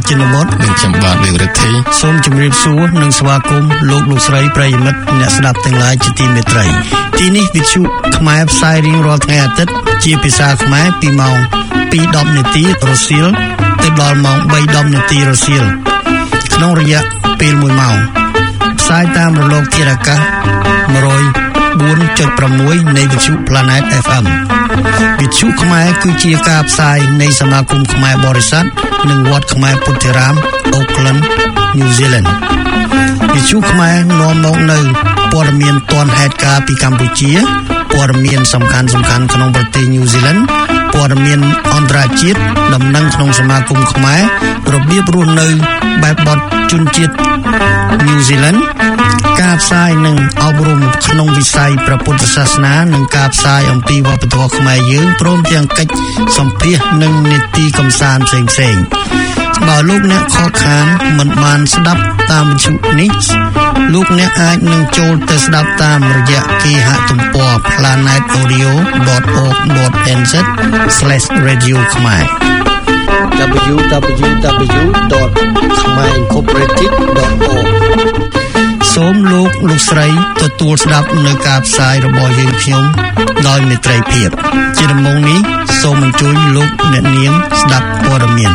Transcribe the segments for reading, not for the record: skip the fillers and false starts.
ជនបទនិងខ្ញុំបាទវិរិទ្ធិសូមជម្រាបសួរនិងស្វាគមន៍លោកស្រីប្រិយមិត្តអ្នកស្ដាប់ទាំងឡាយជាទីមេត្រីទីនេះវិទ្យុខ្មែរផ្សាយរៀងរាល់ថ្ងៃអាទិត្យជាភាសាខ្មែរពីម៉ោង 2:10 នាទីរសៀលទៅដល់ម៉ោង 3:10 នាទីរសៀលក្នុងរយៈពេល1ម៉ោងផ្សាយតាមរលកធាតុអាកាស 104.6 នៃវិទ្យុ Planet FM វិទ្យុខ្មែរគឺជាការផ្សាយនៃសមាគមខ្មែរបរិស័ទនិងវត្តខ្មែរពុទ្ធិរាម Auckland New Zealand វិទ្យុខ្មែរនាំមកនៅព័ត៌មានទាន់ហេតុការណ៍ពីកម្ពុជាព័ត៌មានសំខាន់ៗក្នុងប្រទេស New Zealand ព័ត៌មានអន្តរជាតិដំណឹងក្នុងសមាគមខ្មែររបៀបរស់នៅបែបបទជនជាតិ New Zealand ការផ្សាយនិងអប់រំក្នុងវិស័យព្រះពុទ្ធសាសនានិងការផ្សាយអំពីវប្បធម៌ខ្មែរយើងព្រមទាំងកិច្ចសម្ភាសន៍និងនីតិកម្សាន្តផ្សេងៗបើលោកអ្នកខកខានមិនបានស្ដាប់តាមវិទ្យុនេះលោកអ្នកអាចនឹងចូលទៅស្ដាប់តាមរយៈគេហទំព័រ planetaudio.org.nz/radio ខ្មែរ www.khmerincorporated.org សូមលោកស្រីទទួលស្ដាប់នៅការផ្សាយរបស់យើងខ្ញុំដោយមេត្រីភាពជាដំបូងនេះសូមអញ្ជើញលោកអ្នកនាងស្ដាប់ព័ត៌មាន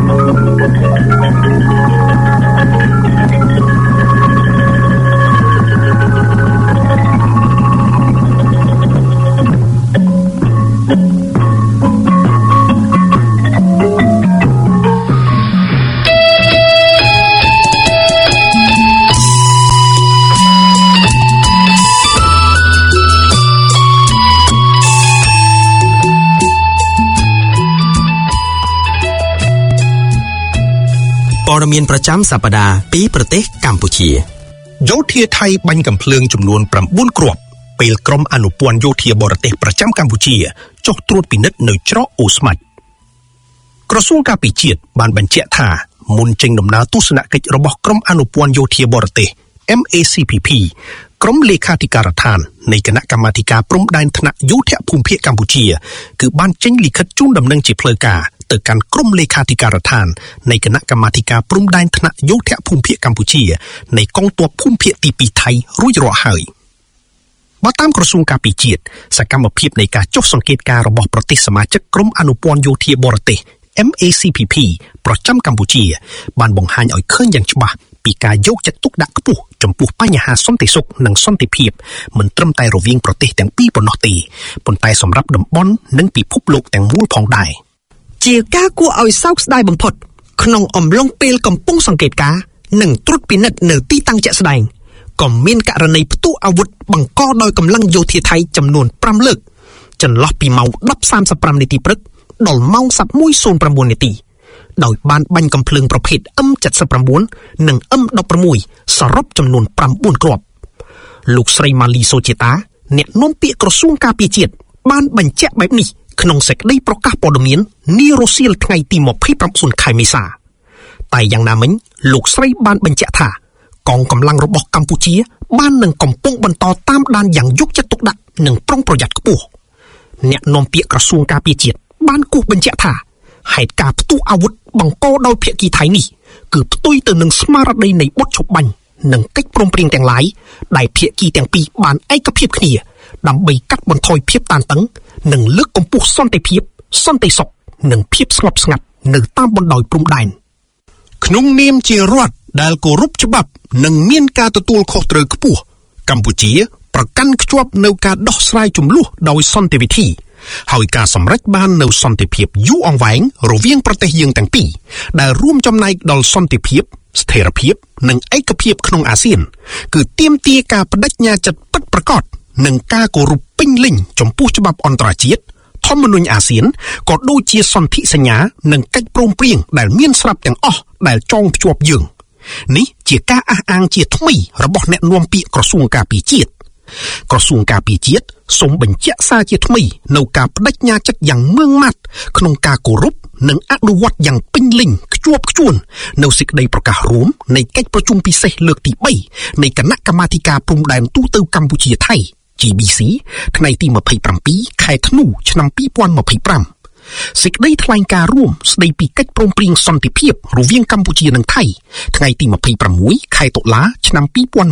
ព័ត៌មានប្រចាំសប្តាហ៍ពីប្រទេសកម្ពុជាយោធាថៃបាញ់កាំភ្លើងចំនួន9គ្រាប់ពេលក្រុមអនុព័ន្ធយោធាបរទេសប្រចាំកម្ពុជាចុះត្រួតពិនិត្យនៅច្រកអូស្មាច់ក្រសួងការពារជាតិបានបញ្ជាក់ថាមុនចេញដំណើរទស្សនកិច្ចរបស់ក្រុមអនុព័ន្ធយោធាបរទេស MACPP ក្រុមលេខាធិការដ្ឋាននៃគណៈកម្មាធិការព្រំដែនថ្នាក់យោធភូមិភាគកម្ពុជាគឺបានចេញលិខិតជូនដំណឹងជាផ្លូវការទៅកាន់ក្រុមលេខាធិការដ្ឋាននៃគណៈកម្មាធិការព្រំដែនថ្នាក់យោធភូមិភាគកម្ពុជានៃកងទ័ពភូមិភាគទី2ថៃរួចរាល់ហើយបើតាមក្រសួងការពារជាតិសកម្មភាពនៃការចុះសង្កេតការណ៍របស់ប្រទេសសមាជិកក្រុមអនុព័ន្ធយោធាបរទេស MACPP ប្រចាំកម្ពុជាបានបង្ហាញឲ្យឃើញយ៉ាងច្បាស់ពីការយកចិត្តទុកដាក់ខ្ពស់ចំពោះបញ្ហាសន្តិសុខនិងសន្តិភាពមិនត្រឹមតែរវាងប្រទេសទាំងពីរប៉ុណ្ណោះទេប៉ុន្តែសម្រាប់តំបន់និងពិភពលោកទាំងមូលផងដែរជាការគួរឲ្យសោកស្ដាយបំផុតក្នុងអំឡុងពេលកំពុងសង្កេតការណ៍និងត្រួតពិនិត្យនៅទីតាំងជាក់ស្ដែងក៏មានករណីផ្ទុះអាវុធបង្កដោយកម្លាំងយោធាថៃចំនួន5លើកចន្លោះពីម៉ោង 10:35 នាទីព្រឹកដល់ម៉ោង 11:09 នាទីដោយបានបាញ់កាំភ្លើងប្រភេទ M79 និង M16 សរុបចំនួន9គ្រាប់លោកស្រីម៉ាលីសូជាតាអ្នកនាំពាក្យក្រសួងការពារជាតិបានបញ្ជាក់បែបនេះក្នុងសេចក្តីប្រកាសព័ត៌មាននារសៀលថ្ងៃទី29ខែមេសាតែយ៉ាងណាមិញលោកស្រីបានបញ្ជាក់ថាកងកម្លាំងរបស់កម្ពុជាបាននឹងកំពុងបន្តតាមដានយ៉ាងយកចិត្តទុកដាក់និងប្រុងប្រយ័ត្នខ្ពស់អ្នកនាំពាក្យក្រសួងការពារជាតិបានគូសបញ្ជាក់ថាហេតុការណ៍ផ្ទុះអាវុធបង្កដោយភាគីថៃនេះគឺផ្ទុយទៅនឹងស្មារតីនៃបុតឈប់បាញ់និងកិច្ចព្រមព្រៀងទាំងឡាយដែលភាគីទាំងពីរបានឯកភាពគ្នាដើម្បីកាត់បន្ថយភាពតានតឹងនិងលើកកម្ពស់សន្តិភាពសន្តិសុខនិងភាពស្ងប់ស្ងាត់នៅតាមបណ្ដោយព្រំដែនក្នុងនាមជារដ្ឋដែលគោរពច្បាប់និងមានការទទួលខុសត្រូវខ្ពស់កម្ពុជាប្រកាន់ខ្ជាប់នូវការដោះស្រាយជម្លោះដោយសន្តិវិធីហើយការសម្រេចបាននូវសន្តិភាពយូរអង្វែងរវាងប្រទេសយើងទាំងពីរដែលរួមចំណែកដល់សន្តិភាពស្ថិរភាពនិងឯកភាពក្នុងអាស៊ានគឺទាមទារការបដិញ្ញាចិត្តពិតប្រាកដនិងការគោរពពេញលេញចំពោះច្បាប់អន្តរជាតិធម្មនុញ្ញអាស៊ានក៏ដូចជាសន្ធិសញ្ញានិងកិច្ចព្រមព្រៀងដែលមានស្រាប់ទាំងអស់ដែលចងភ្ជាប់យើងនេះជាការអះអាងជាថ្មីរបស់អ្នកនាំពាក្យក្រសួងការពារជាតិក្រសួងការពារជាតិសូមបញ្ជាក់សារជាថ្មីនៅការបដិញ្ញាចិត្តយ៉ាងម៉ឺងម៉ាត់ក្នុងការគោរពនិងអនុវត្តយ៉ាងពេញលេញខ្ជាប់ខ្ជួននៅសេចក្តីប្រកាសរួមនៃកិច្ចប្រជុំពិសេសលើកទី3នៃគណៈកម្មាធិការព្រំដែនទូទៅកម្ពុជាថៃ GBC ថ្ងៃទី27ខែធ្នូឆ្នាំ2025 សេចក្តីថ្លែងការណ៍រួមស្តីពីកិច្ចព្រមព្រៀងសន្តិភាពរវាងកម្ពុជានិងថៃថ្ងៃទី26ខែតុលាឆ្នាំ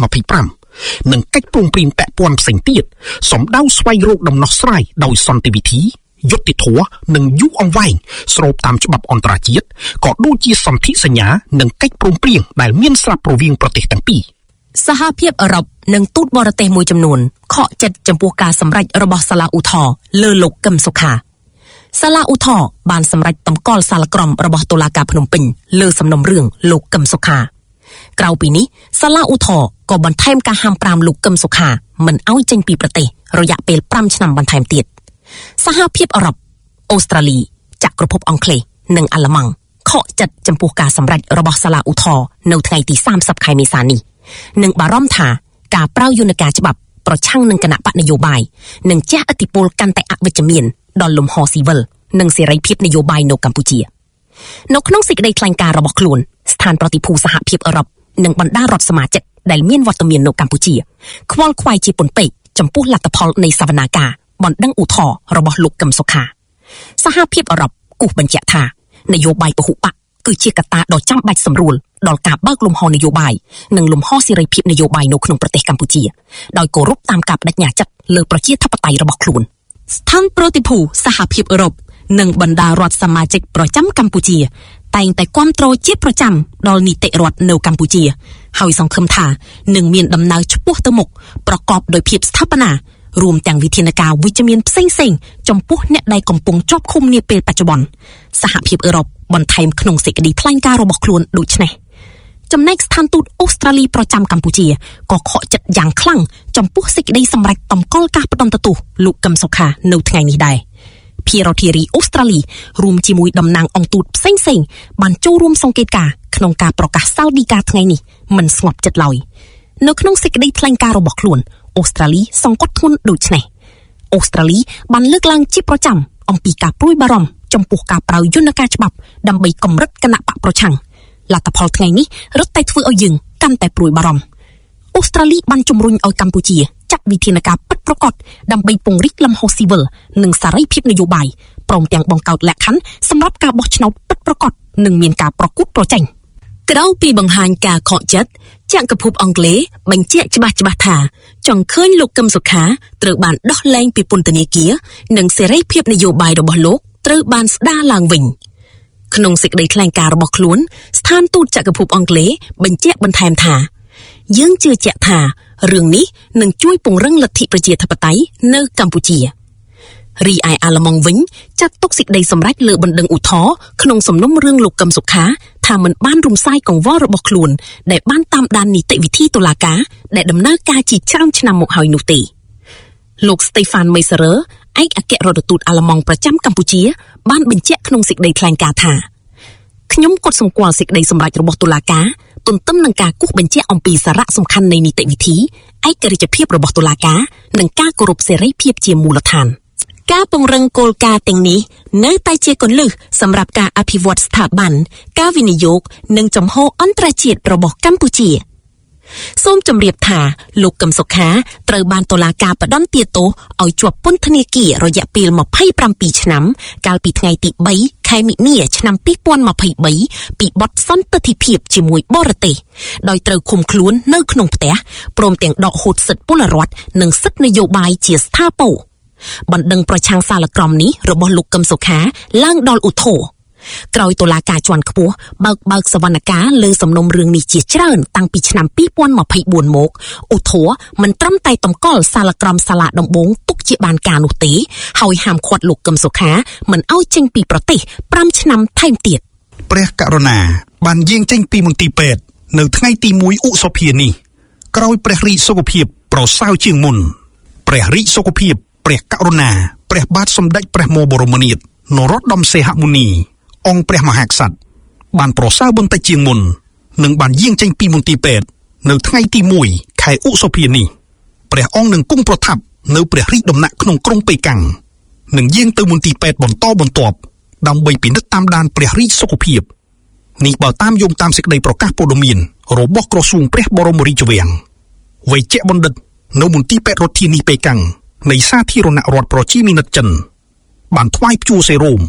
2025និងកិច្ចព្រមព្រៀងពាក់ព័ន្ធផ្សេងទៀតសំដៅស្វែងរកដំណោះស្រាយដោយសន្តិវិធីយុត្តិធម៌និងយូរអង្វែងស្របតាមច្បាប់អន្តរជាតិក៏ដូចជាសន្ធិសញ្ញានិងកិច្ចព្រមព្រៀងដែលមានស្រាប់រវាងប្រទេសទាំងពីរសហភាពអឺរ៉ុបនិងទូតបរទេសមួយចំនួនខកចិត្តចំពោះការសម្រេចរបស់សាលាឧទ្ធរណ៍លើលោកកឹមសុខាសាលាឧទ្ធរណ៍បានសម្រេចតម្កល់សាលក្រមរបស់តុលាការភ្នំពេញលើសំណុំរឿងលោកកឹមសុខាក្រៅពីនេះសាលាឧទ្ធរណ៍ក៏បន្ថែមការហាម5លោកកឹមសុខាមិនឲ្យចេញពីប្រទេសរយៈពេល5ឆ្នាំបន្ថែមទៀតសហភាពអឺរ៉ុបអូស្ត្រាលីចក្រភពអង់គ្លេសនិងអាល្លឺម៉ង់ខកចិត្តចំពោះការសម្រេចរបស់សាលាឧទ្ធរណ៍នៅថ្ងៃទី30ខែមេសានេះនិងបារម្ភថាការប្រើយន្តការច្បាប់ប្រឆាំងនឹងគណៈបកនយោបាយនឹងជះឥទ្ធិពលកាន់តែអវិជ្ជមានដល់លំហស៊ីវិលនិងសេរីភាពនយោបាយនៅកម្ពុជានៅក្នុងសេចក្តីថ្លែងការណ៍របស់ខ្លួនស្ថានប្រតិភូសហភាពអឺរ៉ុបនិងបណ្ដារដ្ឋសមាជិកដែលមានវត្តមាននៅកម្ពុជាខ្វល់ខ្វាយជាពន់ពេកចំពោះលទ្ធផលនៃសវនាការបណ្ដឹងឧទ្ធរណ៍របស់លោកកឹមសុខាសហភាពអឺរ៉ុបគូសបញ្ជាក់ថានយោបាយពហុបកគឺជាកត្តាដ៏ចាំបាច់សម្រួលដល់ការបើកលំហនយោបាយនិងលំហសេរីភាពនយោបាយនៅក្នុងប្រទេសកម្ពុជាដោយគោរពតាមការបដិញ្ញាចិត្តលើប្រជាធិបតេយ្យរបស់ខ្លួនស្ថានប្រតិភូសហភាពអឺរ៉ុបនិងបណ្ដារដ្ឋសមាជិកប្រចាំកម្ពុជាតែងតែគាំទ្រជាប្រចាំដល់នីតិរដ្ឋនៅកម្ពុជាហើយសង្ឃឹមថានឹងមានដំណើរឆ្ពោះទៅមុខប្រកបដោយភាពស្ថាបនារួមទាំងវិធានការវិជ្ជមានផ្សេងៗចំពោះអ្នកដែលកំពុងជាប់ឃុំនាពេលបច្ចុប្បន្នសហភាពអឺរ៉ុបបន្ថែមក្នុងសេចក្តីថ្លែងការណ៍របស់ខ្លួនដូចនេះចំណែកស្ថានទូតអូស្ត្រាលីប្រចាំកម្ពុជាក៏ខកចិត្តយ៉ាងខ្លាំងចំពោះសេចក្តីសម្រេចតម្កល់ការផ្តន្ទាទោសលោកកឹមសុខានៅថ្ងៃនេះដែរភារធារីអូស្ត្រាលីរួមជាមួយតំណាងអង្គទូតផ្សេងៗបានចូលរួមសង្កេតការណ៍ក្នុងការប្រកាសសាលដីកាថ្ងៃនេះមិនស្ងប់ចិត្តឡើយនៅក្នុងសេចក្តីថ្លែងការណ៍របស់ខ្លួនអូស្ត្រាលីសង្កត់ធ្ងន់ដូចនេះអូស្ត្រាលីបានលើកឡើងជាប្រចាំអំពីការព្រួយបារម្ភចំពោះការប្រើយន្តការច្បាប់ដើម្បីកម្រិតគណៈបកប្រឆាំងលទ្ធផលថ្ងៃនេះរឹតតែធ្វើឲ្យយើងកាន់តែព្រួយបារម្ភអូស្ត្រាលីបានជំរុញឲ្យកម្ពុជាចាត់វិធានការពិតប្រាកដដើម្បីពង្រីកលំហស៊ីវិលនិងសេរីភាពនយោបាយព្រមទាំងបង្កើតលក្ខខណ្ឌសម្រាប់ការបោះឆ្នោតពិតប្រាកដនិងមានការប្រកួតប្រជែងក្រៅពីបង្ហាញការខកចិត្តចក្រភពអង់គ្លេសបញ្ជាក់ច្បាស់ថាចង់ឃើញលោកកឹមសុខាត្រូវបានដោះលែងពីពន្ធនាគារនិងសេរីភាពនយោបាយរបស់លោកត្រូវបានស្ដារឡើងវិញក្នុងសេចក្តីថ្លែងការណ៍របស់ខ្លួនស្ថានទូតចក្រភពអង់គ្លេសបញ្ជាក់បន្ថែមថាយើងជឿជាក់ថារឿងនេះនឹងជួយពង្រឹងលទ្ធិប្រជាធិបតេយ្យនៅកម្ពុជារីឯអាល្លឺម៉ង់វិញចាត់ទុកសេចក្តីសម្រេចលើបណ្ដឹងឧទ្ធរណ៍ក្នុងសំណុំរឿងលោកកឹមសុខាថាមិនបានរំសាយកង្វល់របស់ខ្លួនដែលបានតាមដាននីតិវិធីតុលាការដែលដំណើរការជាច្រើនឆ្នាំមកហើយនោះទេលោក Stefan Meiserer ឯកអគ្គរដ្ឋទូតអាល្លឺម៉ង់ប្រចាំកម្ពុជាបានបញ្ជាក់ក្នុងសេចក្តីថ្លែងការណ៍ថាខ្ញុំកត់សម្គាល់សេចក្តីសម្រេចរបស់តុលាការទន្ទឹមនឹងការគូសបញ្ជាក់អំពីសារៈសំខាន់នៃនីតិវិធីឯករាជ្យភាពរបស់តុលាការនិងការគោរពសេរីភាពជាមូលដ្ឋានការពង្រឹងគោលការណ៍ទាំងនេះនៅតែជាគន្លឹះសម្រាប់ការអភិវឌ្ឍស្ថាប័នការវិនិយោគនិងចំហអន្តរជាតិរបស់កម្ពុជាសូមជម្រាបថាលោកកឹមសុខាត្រូវបានតុលាការផ្តន្ទាទោសឲ្យជាប់ពន្ធនាគាររយៈពេល27ឆ្នាំកាលពីថ្ងៃទី3ខែមិនិនាឆ្នាំ2023ពីបទសន្តិភាពជាមួយបរទេសដោយត្រូវឃុំខ្លួននៅក្នុងផ្ទះព្រមទាំងដកហូតសិទ្ធិពលរដ្ឋនិងសិទ្ធិនយោបាយជាស្ថាពរបណ្ដឹងប្រឆាំងសាលក្រមនេះរបស់លោកកឹមសុខាឡើងដល់ឧទ្ធរណ៍ក្រោយតុលាការជាន់ខ្ពស់បើកសវនកម្មលើសំណុំរឿងនេះជាច្រើនតាំងពីឆ្នាំ2024មកឧទ្ធរណ៍មិនត្រឹមតែតម្កល់សាលក្រមសាលាដំបងទុកជាបានការនោះទេហើយហាមឃាត់លោកកឹមសុខាមិនឲ្យចេញពីប្រទេស5ឆ្នាំថែមទៀតព្រះករុណាបានយាងចេញពីមន្ទីរពេទ្យនៅថ្ងៃទី1ឧសភានេះក្រោយព្រះរាជសុខភាពប្រសើរជាងមុនព្រះរាជសុខភាពព្រះករុណាព្រះបាទសម្ដេចព្រះមបរមនាថនរោត្តមសីហមុនីអង្គព្រះមហាក្សត្របានប្រសើរបន្តិចជាងមុននិងបានយាងចេញពីមន្ទីរពេទ្យនៅថ្ងៃទី1ខែឧសភានេះព្រះអង្គនឹងគង់ប្រថាប់នៅព្រះរាជដំណាក់ក្នុងក្រុងប៉េកាំងនិងយាងទៅមន្ទីរពេទ្យបន្តបន្ទាប់ដើម្បីពិនិត្យតាមដានព្រះរាជសុខភាពនេះបើតាមយោងតាមសេចក្តីប្រកាសព័ត៌មានរបស់ក្រសួងព្រះបរមរាជវាំងវេជ្ជបណ្ឌិតនៅមន្ទីរពេទ្យរដ្ឋធានីប៉េកាំងនៃសាធារណរដ្ឋប្រជាមានិតចិនបានថ្វាយព្យួរសេរ៉ូម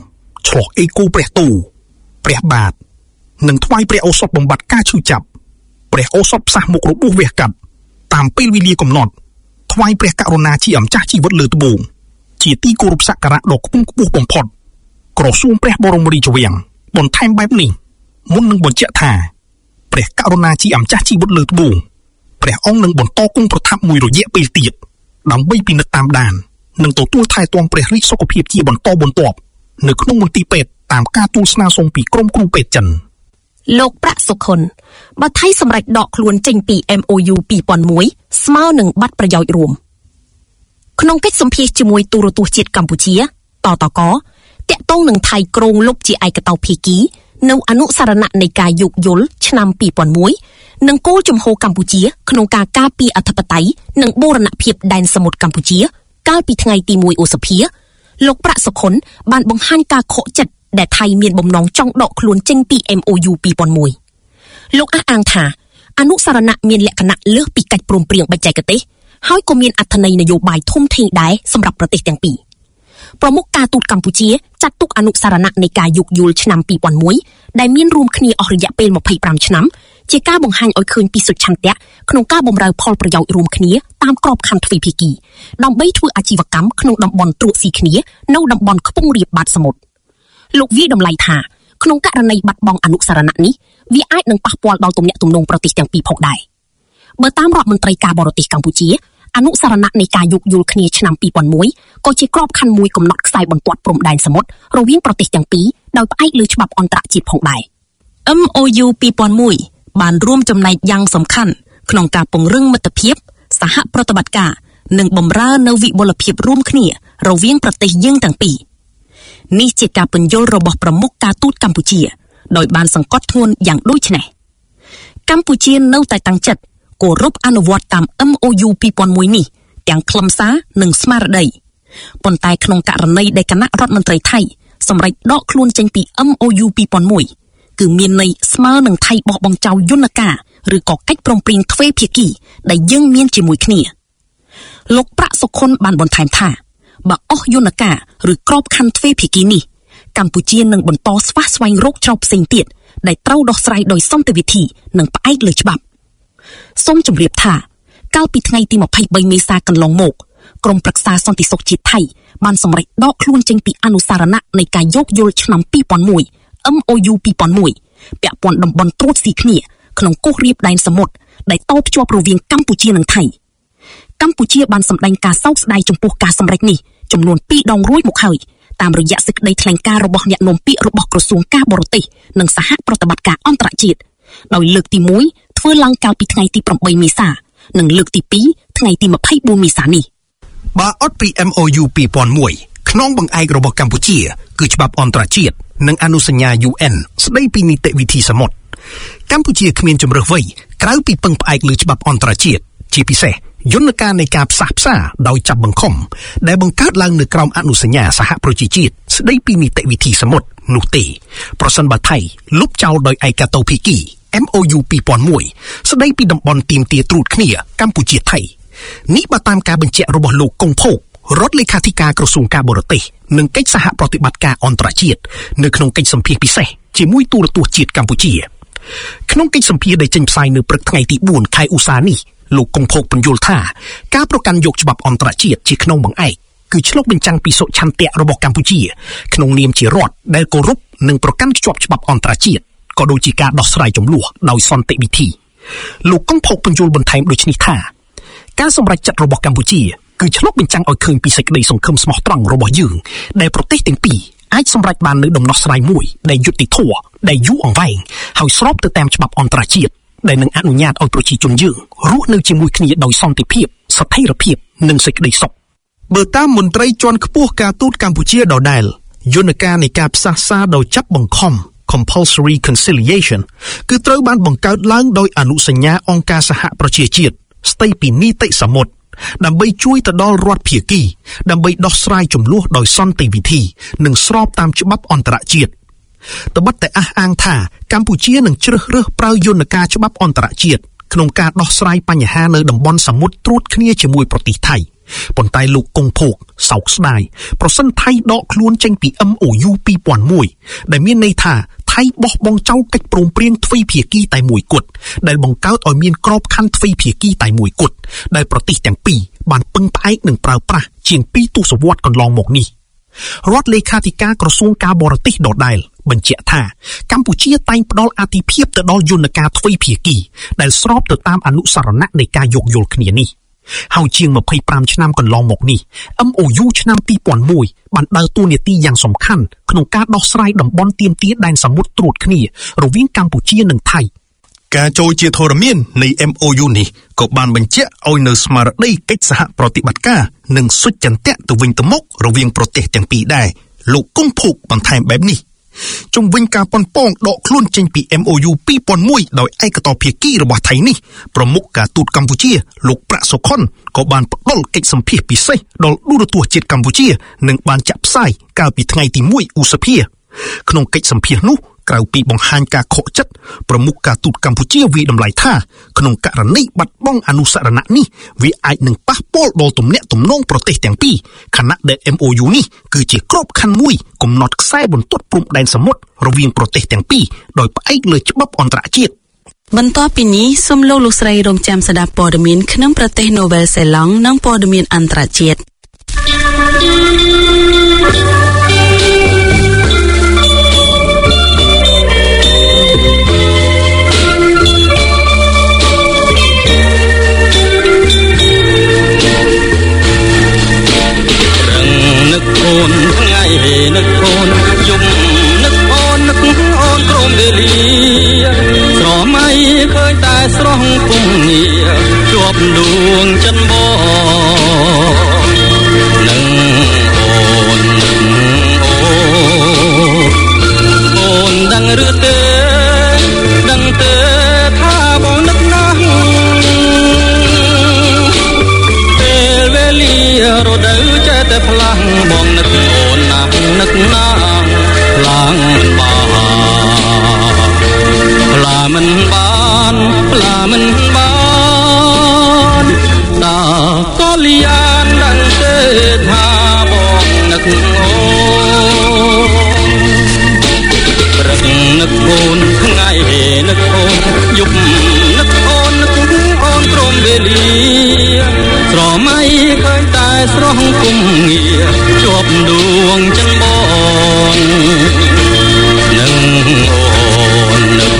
ឆ្លោះអេកូព្រះទូព្រះបាទនិងថ្វាយព្រះឱសថបំបត្តិការឈឺចាប់ព្រះឱសថផ្សះមុខរបួសវះកាត់តាមពេលវេលាកំណត់ថ្វាយព្រះករុណាជាម្ចាស់ជីវិតលើត្បូងជាទីគោរពសក្ការៈដ៏ខ្ពង់ខ្ពស់បំផុតក្រសួងព្រះបរមរាជវាំងបន្ថែមបែបនេះមុននឹងបញ្ជាក់ថាព្រះករុណាជាម្ចាស់ជីវិតលើត្បូងព្រះអង្គនឹងបន្តគង់ប្រថាប់មួយរយៈពេលទៀតដើម្បីពិនិត្យតាមដាននិងទទួលថែទាំព្រះរាជសុខភាពជាបន្តបន្ទាប់នៅក្នុងមន្ទីរពេទ្យតាមការទូលស្នើសុំពីក្រុមគ្រូពេទ្យចិនលោកប្រាក់សុខុនបើថៃសម្រេចដកខ្លួនចេញពី MOU 2001ស្មើនឹងបាត់ប្រយោជន៍រួមក្នុងកិច្ចសម្ភាសជាមួយទូរទស្សន៍ជាតិកម្ពុជាតតកតាក់ទងនឹងថៃក្រងលុបជាឯកតោភាគីនៅអនុសារណៈនៃការយោគយល់ឆ្នាំ2001និងគោលជំហរកម្ពុជាក្នុងការការពារអធិបតេយ្យនិងបូរណភាពដែនសមុទ្រកម្ពុជាកាលពីថ្ងៃទី1ឧសភាលោកប្រាក់សុខុនបានបង្ហាញការខកចិត្តដែលថៃមានបំណងចង់ដកខ្លួនចេញពី MOU 2001លោកអះអាងថាអនុសារណៈមានលក្ខណៈលើសពីកិច្ចព្រមព្រៀងបច្ចេកទេសហើយក៏មានអត្ថន័យនយោបាយធំធេងដែរសម្រាប់ប្រទេសទាំងពីរប្រមុខការទូតកម្ពុជាចាត់ទុកអនុសារណៈនៃការយោគយល់ឆ្នាំ2001ដែលមានរួមគ្នាអស់រយៈពេល25ឆ្នាំជាការបង្ហាញឲ្យឃើញពីសុឆន្ទៈក្នុងការបម្រើផលប្រយោជន៍រួមគ្នាតាមក្របខ័ណ្ឌទ្វេភាគីដើម្បីធ្វើអាជីវកម្មក្នុងតំបន់ត្រួតស៊ីគ្នានៅតំបន់ខ្ពង់រាបបាតសមុទ្រលោកវាតម្លៃថាក្នុងករណីបាត់បង់អនុសារណៈនេះវាអាចនឹងប៉ះពាល់ដល់ទំនាក់ទំនងប្រទេសទាំងពីរផងដែរបើតាមរដ្ឋមន្ត្រីការបរទេសកម្ពុជាអនុសារណៈនៃការយោគយល់គ្នាឆ្នាំ2001ក៏ជាក្របខ័ណ្ឌមួយកំណត់ខ្សែបន្ទាត់ព្រំដែនសមុទ្ររវាងប្រទេសទាំងពីរដោយផ្អែកលើច្បាប់អន្តរជាតិផងដែរ MOU 2001បានរួមចំណែកយ៉ាងសំខាន់ក្នុងការពង្រឹងមិត្តភាពសហប្រតិបត្តិការនិងបម្រើនៅវិបុលភាពរួមគ្នារវាងប្រទេសយើងទាំងពីរនេះជាការពន្យល់របស់ប្រមុខការទូតកម្ពុជាដោយបានសង្កត់ធ្ងន់យ៉ាងដូចនេះកម្ពុជានៅតែតាំងចិត្តគោរពអនុវត្តតាម MOU 2001នេះទាំងខ្លឹមសារនិងស្មារតីប៉ុន្តែក្នុងករណីដែលគណៈរដ្ឋមន្ត្រីថៃសម្រេចដកខ្លួនចេញពី MOU 2001គឺមានន័យស្មើនឹងថៃបោះបង់ចោលយន្តការឬក៏កិច្ចព្រមព្រៀងទ្វេភាគីដែលយើងមានជាមួយគ្នាលោកប្រាក់សុខុនបានបន្ថែមថាបើអស់យន្តការឬក្របខ័ណ្ឌទ្វេភាគីនេះកម្ពុជានឹងបន្តស្វះស្វែងរកច្រកផ្សេងទៀតដែលត្រូវដោះស្រាយដោយសន្តិវិធីនិងផ្អែកលើច្បាប់សូមជម្រាបថាកាលពីថ្ងៃទី23មេសាកន្លងមកក្រមប្រឹក្សាសន្តិសុខជាតិថៃបានសម្រេចដកខ្លួនចេញពីអនុសារណៈនៃការយោគយល់ឆ្នាំ2001 MOU 2001ពាក់ព័ន្ធតំបន់ត្រួតស៊ីគ្នាក្នុងគោះរាបដែនសមុទ្រដែលតភ្ជាប់រវាងកម្ពុជានិងថៃកម្ពុជាបានសម្ដែងការសោកស្ដាយចំពោះការសម្រេចនេះចំនួន2ដងរួចមកហើយតាមរយៈសេចក្តីថ្លែងការណ៍របស់អ្នកនាំពាក្យរបស់ក្រសួងការបរទេសនិងសហប្រតិបត្តិការអន្តរជាតិដោយលើកទី1ធ្វើឡើងកាលពីថ្ងៃទី8មេសានិងលើកទី2ថ្ងៃទី24មេសានេះបើអត់ពី MOU 2001ក្នុងបង្អែករបស់កម្ពុជាគឺច្បាប់អន្តរជាតិនិងអនុសញ្ញា UN ស្តីពីនីតិវិធីសមុទ្រកម្ពុជាគ្មានជំរើសអ្វីក្រៅពីពឹងផ្អែកលើច្បាប់អន្តរជាតិជាពិសេសយន្តការនៃការផ្សះផ្សាដោយចាប់បង្ខំដែលបង្កើតឡើងនៅក្រោមអនុសញ្ញាសហប្រជាជាតិស្តីពីនីតិវិធីសមុទ្រនោះទេប្រសិនបើថៃលុបចោលដោយឯកតោភាគី MOU 2001ស្តីពីតំបន់ទាមទារត្រួតគ្នាកម្ពុជាថៃនេះបើតាមការបញ្ជាក់របស់លោកកុងភោគរដ្ឋលេខាធិការក្រសួងការបរទេសនិងកិច្ចសហប្រតិបត្តិការអន្តរជាតិនៅក្នុងកិច្ចសម្ភាសន៍ពិសេសជាមួយទូរទស្សន៍ជាតិកម្ពុជាក្នុងកិច្ចសម្ភាសន៍ដែលចេញផ្សាយនៅព្រឹកថ្ងៃទី4ខែឧសភានេះលោកកុងភោគបញ្យល់ថាការប្រកាន់យកច្បាប់អន្តរជាតិជាក្នុងបង្អែកគឺឆ្លុះបញ្ចាំងពីសុឆន្ទៈរបស់កម្ពុជាក្នុងនាមជារដ្ឋដែលគោរពនិងប្រកាន់ខ្ជាប់ច្បាប់អន្តរជាតិក៏ដូចជាការដោះស្រាយជម្លោះដោយសន្តិវិធីលោកកុងភោគបញ្យល់បន្ថែមដូចនេះថាការសម្រេចចិត្តរបស់កម្ពុជាគឺឆ្លុះបញ្ចាំងឲ្យឃើញពីសេចក្តីសង្ឃឹមស្មោះត្រង់របស់យើងដែលប្រទេសទាំងពីរអាចសម្រេចបាននូវដំណោះស្រាយមួយដែលយុត្តិធម៌ដែលយូរអង្វែងហើយស្របទៅតាមច្បាប់អន្តរជាតិដែលនឹងអនុញ្ញាតឲ្យប្រជាជនយើងរស់នៅជាមួយគ្នាដោយសន្តិភាពស្ថិរភាពនិងសេចក្តីសុខបើតាមមន្ត្រីជាន់ខ្ពស់ការទូតកម្ពុជាដដែលយន្តការនៃការផ្សះផ្សាដោយចាប់បង្ខំ compulsory conciliation គឺត្រូវបានបង្កើតឡើងដោយអនុសញ្ញាអង្គការសហប្រជាជាតិស្តីពីនីតិសមុទ្រដើម្បីជួយទៅដល់រដ្ឋភាគីដើម្បីដោះស្រាយជម្លោះដោយសន្តិវិធីនិងស្របតាមច្បាប់អន្តរជាតិត្បិតតែអះអាងថាកម្ពុជានឹងជ្រើសរើសប្រើយន្តការច្បាប់អន្តរជាតិក្នុងការដោះស្រាយបញ្ហានៅតំបន់សមុទ្រត្រួតគ្នាជាមួយប្រទេសថៃប៉ុន្តែលោកកុងភោគសោកស្ដាយប្រសិនថៃដកខ្លួនចេញពី MOU 2001 ដែលមានន័យថាថៃបោះបង់ចោលកិច្ចព្រមព្រៀងទ្វេភាគីតែមួយគត់ដែលបង្កើតឲ្យមានក្របខ័ណ្ឌទ្វេភាគីតែមួយគត់ដែលប្រទេសទាំងពីរបានពឹងផ្អែកនិងប្រើប្រាស់ជាង2ទសវត្សរ៍កន្លងមកនេះរដ្ឋលេខាធិការក្រសួងការបរទេសដដែលបញ្ជាក់ថាកម្ពុជាតែងផ្ដល់អាទិភាពទៅដល់យន្តការទ្វេភាគីដែលស្របទៅតាមអនុសរណៈនៃការយោគយល់គ្នានេះហើយជាង25ឆ្នាំកន្លងមកនេះ MOU ឆ្នាំ2001បានដើរតួនាទីយ៉ាងសំខាន់ក្នុងការដោះស្រាយតំបន់ទាមទារដែនសមុទ្រត្រួតគ្នារវាងកម្ពុជានិងថៃការចូលជាធរមាននៃ MOU នេះក៏បានបញ្ជាក់ឲ្យនៅស្មារតីកិច្ចសហប្រតិបត្តិការនិងសុចន្ទៈទៅវិញទៅមករវាងប្រទេសទាំងពីរដែរលោកកុងភោគបន្ថែមបែបនេះជុំវិញការប៉ុនប៉ងដកខ្លួនចេញពី MOU 2001ដោយឯកតោភាគីរបស់ថៃនេះប្រមុខការទូតកម្ពុជាលោកប្រាក់សុខុនក៏បានផ្ដល់កិច្ចសម្ភាសន៍ពិសេសដល់ទូរទស្សន៍ជាតិកម្ពុជានិងបានចាក់ផ្សាយកាលពីថ្ងៃទី1ឧសភាក្នុងកិច្ចសម្ភាសន៍នោះក្រៅពីបង្ហាញការខកចិត្តប្រមុខការទូតកម្ពុជាវាយតម្លៃថាក្នុងករណីបាត់បង់អនុស្សរណៈនេះវាអាចនឹងប៉ះពាល់ដល់ទំនាក់ទំនងប្រទេសទាំងពីរខណៈដែល MOU នេះគឺជាក្របខ័ណ្ឌមួយកំណត់ខ្សែបន្ទាត់ព្រំដែនសមុទ្ររវាងប្រទេសទាំងពីរដោយផ្អែកលើច្បាប់អន្តរជាតិបន្ទាប់ពីនេះសូមលោកស្រីរងចាំស្ដាប់ព័ត៌មានក្នុងប្រទេសនូវែលសេឡង់និងព័ត៌មានអន្តរជាតិអូនថ្ងៃនឹកអូនយំនឹកអូននឹកអូនក្រុមវេលាស្រមៃឃើញតែស្រស់ពុំងារជាប់ដួងចិនបងនឹងអូននឹងអូនដឹងឬទេដឹងទេថាបងនឹកណាស់ពេលវេលារដូវចេះតែផ្លាស់បងនឹកអូនណាស់នឹកណាស់ខ្លាំងផ្លាមិនបានផ្លាមិនបានតាក៏លៀនដឹងទេថាបងនឹកអូនព្រឹកនឹកអូនថ្ងៃនឹកអូនយប់នឹកអូននឹកអូនព្រមវេលាស្រមៃឃើញតែស្រស់គុំងារជាប់ដួងចិនបងនឹងអូននឹង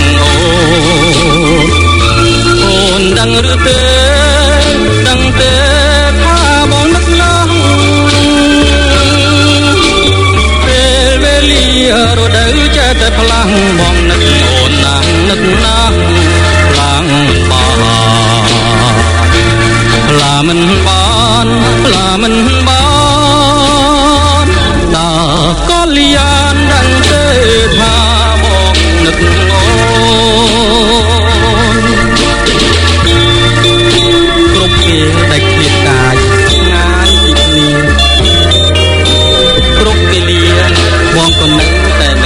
អូនដឹងឬទេដឹងទេថាបងនឹកណាស់ពេលវេលារដូវចេះតែផ្លាំងបងនឹកអូនណាស់នឹកណាស់ផ្លាំងផ្លាមិនបានផ្លាមិនបានតាក៏លៀនដឹងទេថាបងនឹកអូនគ្រប់ពេលដែលឃ្លាតកាយងាយពីគ្នាគ្រប់វេលាបងក៏នឹកតែនឹក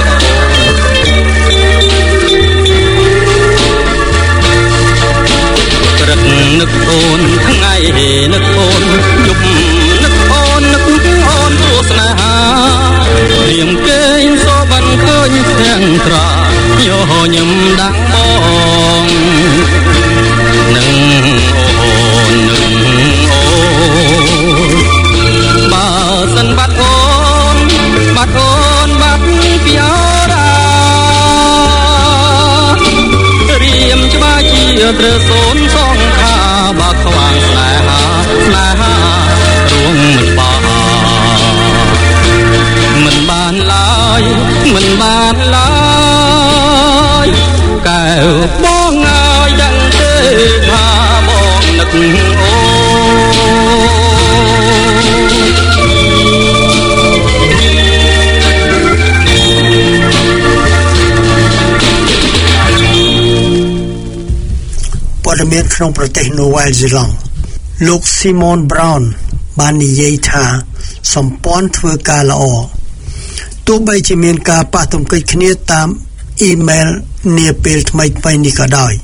ព្រឹកនឹកអូនថ្ងៃនឹកអូនយប់នឹកអូននឹកអូនទូស្នេហារៀមគេងសូបានឃើញទាំងត្រាយោញឹមដាក់បងនឹងអូននឹងអូនបើសិនបាត់អូនបាត់អូនបាត់ពីអរារៀមច្បាស់ជាត្រូវសូនសងខាបើខ្វាងស្នេហាស្នេហារួងមិនបានឡើយមិនបានឡើយកែវបងឲ្យដឹងទេថាបងនឹកអូព័ត៌មានក្នុងប្រទេសនូវែលសេឡង់លោក Simon Brown បាននិយាយថាសម្ព័ន្ធធ្វើការល្អទោះបីជាមានការប៉ះទង្គិចគ្នាតាមអ៊ីមែលនាពេលថ្មីៗនេះក៏ដោយទ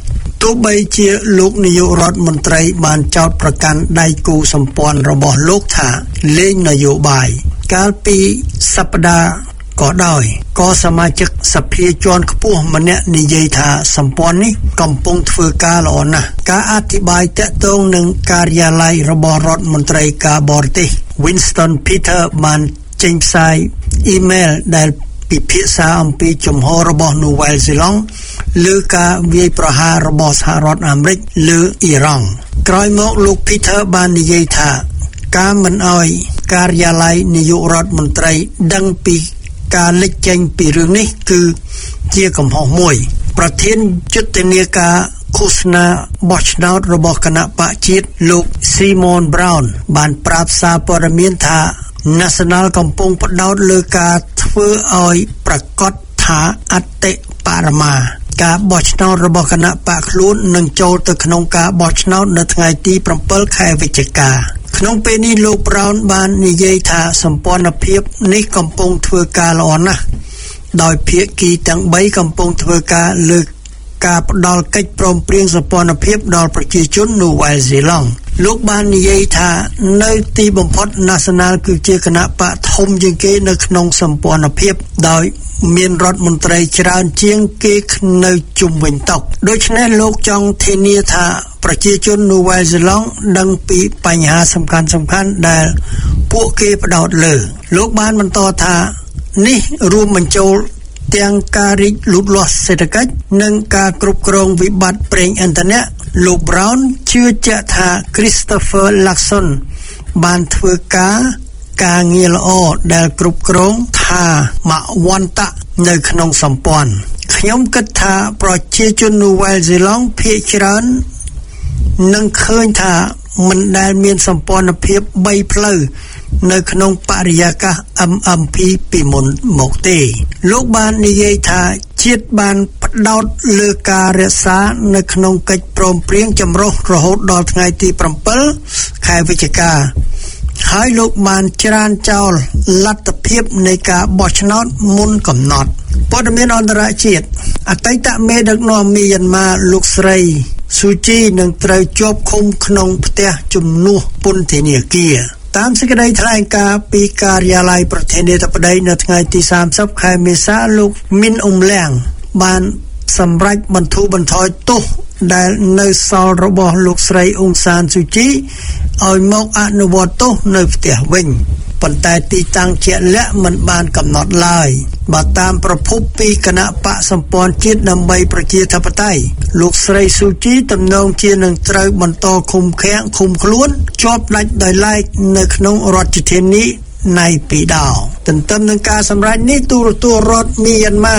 ទោះបីជាលោកនាយករដ្ឋមន្ត្រីបានចោទប្រកាន់ដៃគូសម្ព័ន្ធរបស់លោកថាលេងនយោបាយកាលពីសប្តាហ៍ក៏ដោយក៏សមាជិកសភាជាន់ខ្ពស់ម្នាក់និយាយថាសម្ព័ន្ធនេះកំពុងធ្វើការល្អណាស់ការអធិប្បាយតាក់ទងនឹងការិយាល័យរបស់រដ្ឋមន្ត្រីការបរទេស Winston Peter បានចេញផ្សាយអ៊ីមែលដែលពិភាក្សាអំពីជំហររបស់នូវែលសេឡង់លើការវាយប្រហាររបស់សហរដ្ឋអាមេរិកលើអ៊ីរ៉ង់ក្រោយមកលោក Peter បាននិយាយថាការមិនអោយការិយាល័យនាយករដ្ឋមន្ត្រីដឹងពីការលេចចេញពីរឿងនេះគឺជាកំហុសមួយប្រធានយុទ្ធនាការឃោសនាបោះឆ្នោតរបស់គណៈបកជាតិលោក Simon Brown បានប្រាប់សារព័ត៌មានថា National កំពុងផ្ដោតលើការធ្វើឲ្យប្រកាសថាអតិបរមាការបោះឆ្នោតរបស់គណៈបកខ្លួននឹងចូលទៅក្នុងការបោះឆ្នោតនៅថ្ងៃទី7ខែវិច្ឆិកាក្នុងពេលនេះលោក Brown បាននិយាយថាសម្ព័ន្ធភាពនេះកំពុងធ្វើការល្អណាស់ដោយភាគីទាំង3កំពុងធ្វើការលើការផ្ដល់កិច្ចព្រមព្រៀងសម្ព័ន្ធភាពដល់ប្រជាជននូវែលសេឡង់លោកបាននិយាយថានៅទីបំផុត National គឺជាគណៈបកធំជាងគេនៅក្នុងសម្ព័ន្ធភាពដោយមានរដ្ឋមន្ត្រីច្រើនជាងគេនៅជុំវិញតុដូច្នេះលោកចង់ធានាថាប្រជាជននូវែលសេឡង់ដឹងពីបញ្ហាសំខាន់ៗដែលពួកគេផ្ដោតលើលោកបានបន្តថានេះរួមបញ្ចូលទាំងការរីកលូតលាស់សេដ្ឋកិច្ចនិងការគ្រប់គ្រងវិបត្តិប្រេងឥន្ធនៈលោក Brown ជឿជាក់ថា Christopher Luxon បានធ្វើការងារល្អដែលគ្រប់គ្រងថាមវន្តៈនៅក្នុងសម្ព័ន្ធខ្ញុំគិតថាប្រជាជននូវែលសេឡង់ភាគច្រើននឹងឃើញថាមិនដែលមានសម្ព័ន្ធភាព3ផ្លូវនៅក្នុងបរិយាកាស MMP ពីមុនមកទេលោកបាននិយាយថាជាតិបានផ្ដោតលើការរក្សានៅក្នុងកិច្ចព្រមព្រៀងចម្រុះរហូតដល់ថ្ងៃទី7ខែវិច្ឆិកាហើយលោកបានច្រានចោលលទ្ធភាពនៃការបោះឆ្នោតមុនកំណត់ព័ត៌មានអន្តរជាតិអតីតមេដឹកនាំមីយ៉ាន់ម៉ាលោកស្រីស៊ូជីនឹងត្រូវជាប់ឃុំក្នុងផ្ទះជំនួសពន្ធនាគារតាមសេចក្តីថ្លែងការណ៍ពីការិយាល័យប្រធានាធិបតីនៅថ្ងៃទី30ខែមេសាលោកមីនអ៊ុំលៀងបានសម្រេចបន្ធូរបន្ថយទោសដែលនៅសល់របស់លោកស្រីអ៊ុងសានស៊ូជីឲ្យមកអនុវត្តទោសនៅផ្ទះវិញប៉ុន្តែទីតាំងជាក់លាក់មិនបានកំណត់ឡើយបើតាមប្រភពពីគណៈបកសម្ព័ន្ធជាតិដើម្បីប្រជាធិបតេយ្យលោកស្រីស៊ូជីទំនងជានឹងត្រូវបន្តឃុំខ្លួនជាប់ដាច់ដោយឡែកនៅក្នុងរដ្ឋធានីណៃពីដោទន្ទឹមនឹងការសម្រេចនេះទូរទស្សន៍រដ្ឋមីយ៉ាន់ម៉ា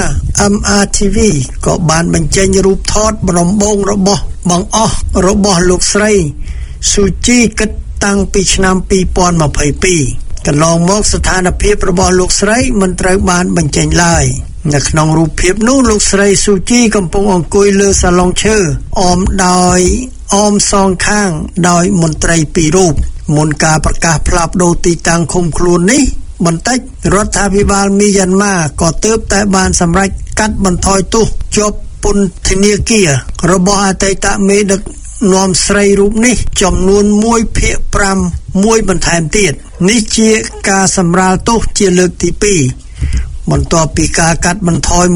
MRTV ក៏បានបញ្ចេញរូបថតដំបូងរបស់បង្អស់របស់លោកស្រីស៊ូជីគិតតាំងពីឆ្នាំ2022កន្លងមកស្ថានភាពរបស់លោកស្រីមិនត្រូវបានបញ្ចេញឡើយនៅក្នុងរូបភាពនោះលោកស្រីស៊ូជីកំពុងអង្គុយលើសាឡុងឈើអមសងខាងដោយមន្ត្រី2រូបមុនការប្រកាសផ្លាស់ប្ដូរទីតាំងឃុំខ្លួននេះបន្តិចរដ្ឋាភិបាលមីយ៉ាន់ម៉ាក៏ទើបតែបានសម្រេចកាត់បន្ថយទោសជាប់ពន្ធនាគាររបស់អតីតមេដឹកនាំស្រីរូបនេះចំនួន1/5មួយបន្ថែមទៀតនេះជាការសម្រាលទោសជាលើកទី2បន្ទាប់ពីការកាត់បន្ថយ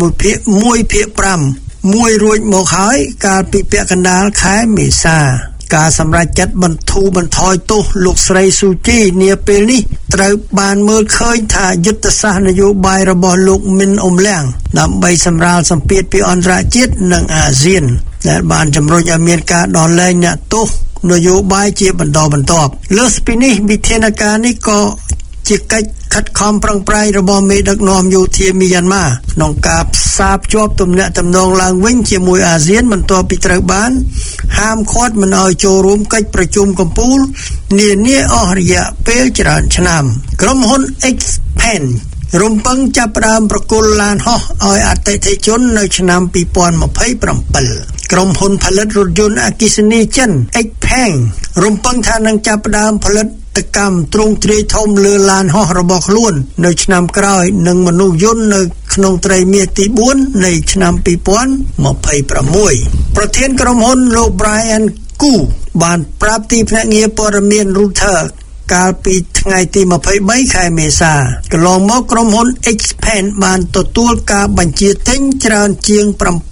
1/5មួយរួចមកហើយកាលពីពាក់កណ្ដាលខែមេសាការសម្រេចចិត្តបន្ធូរបន្ថយទោសលោកស្រីស៊ូជីនាពេលនេះត្រូវបានមើលឃើញថាយុទ្ធសាស្ត្រនយោបាយរបស់លោកមីនអ៊ុំលៀងដើម្បីសម្រាលសម្ពាធពីអន្តរជាតិនិងអាស៊ានដែលបានជំរុញឲ្យមានការដោះលែងអ្នកទោសនយោបាយជាបន្តបន្ទាប់លើសពីនេះវិធានការនេះក៏ជាកិច្ចខិតខំប្រឹងប្រែងរបស់មេដឹកនាំយោធាមីយ៉ាន់ម៉ាក្នុងការផ្សារភ្ជាប់ទំនាក់ទំនងឡើងវិញជាមួយអាស៊ានបន្ទាប់ពីត្រូវបានហាមឃាត់មិនឲ្យចូលរួមកិច្ចប្រជុំកំពូលនានាអស់រយៈពេលច្រើនឆ្នាំក្រុមហ៊ុន Xpeng រំពឹងចាប់ផ្ដើមប្រគល់ឡានហោះឲ្យអតិថិជននៅឆ្នាំ2027ក្រុមហ៊ុនផលិតរថយន្តអគ្គិសនីចិន Xpeng រំពឹងថានឹងចាប់ផ្ដើមផលិតតកម្មទ្រង់ទ្រាយធំលើឡានហោះរបស់ខ្លួននៅឆ្នាំក្រោយនិងមនុស្សយន្តនៅក្នុងត្រីមាសទី4នៃឆ្នាំ2026ប្រធានក្រុមហ៊ុនលោក Brian Koo បានប្រាប់ទីភ្នាក់ងារព័ត៌មាន Reuters កាលពីថ្ងៃទី23ខែមេសាកន្លងមកក្រុមហ៊ុន Xpeng បានទទួលការបញ្ជាទិញច្រើនជាង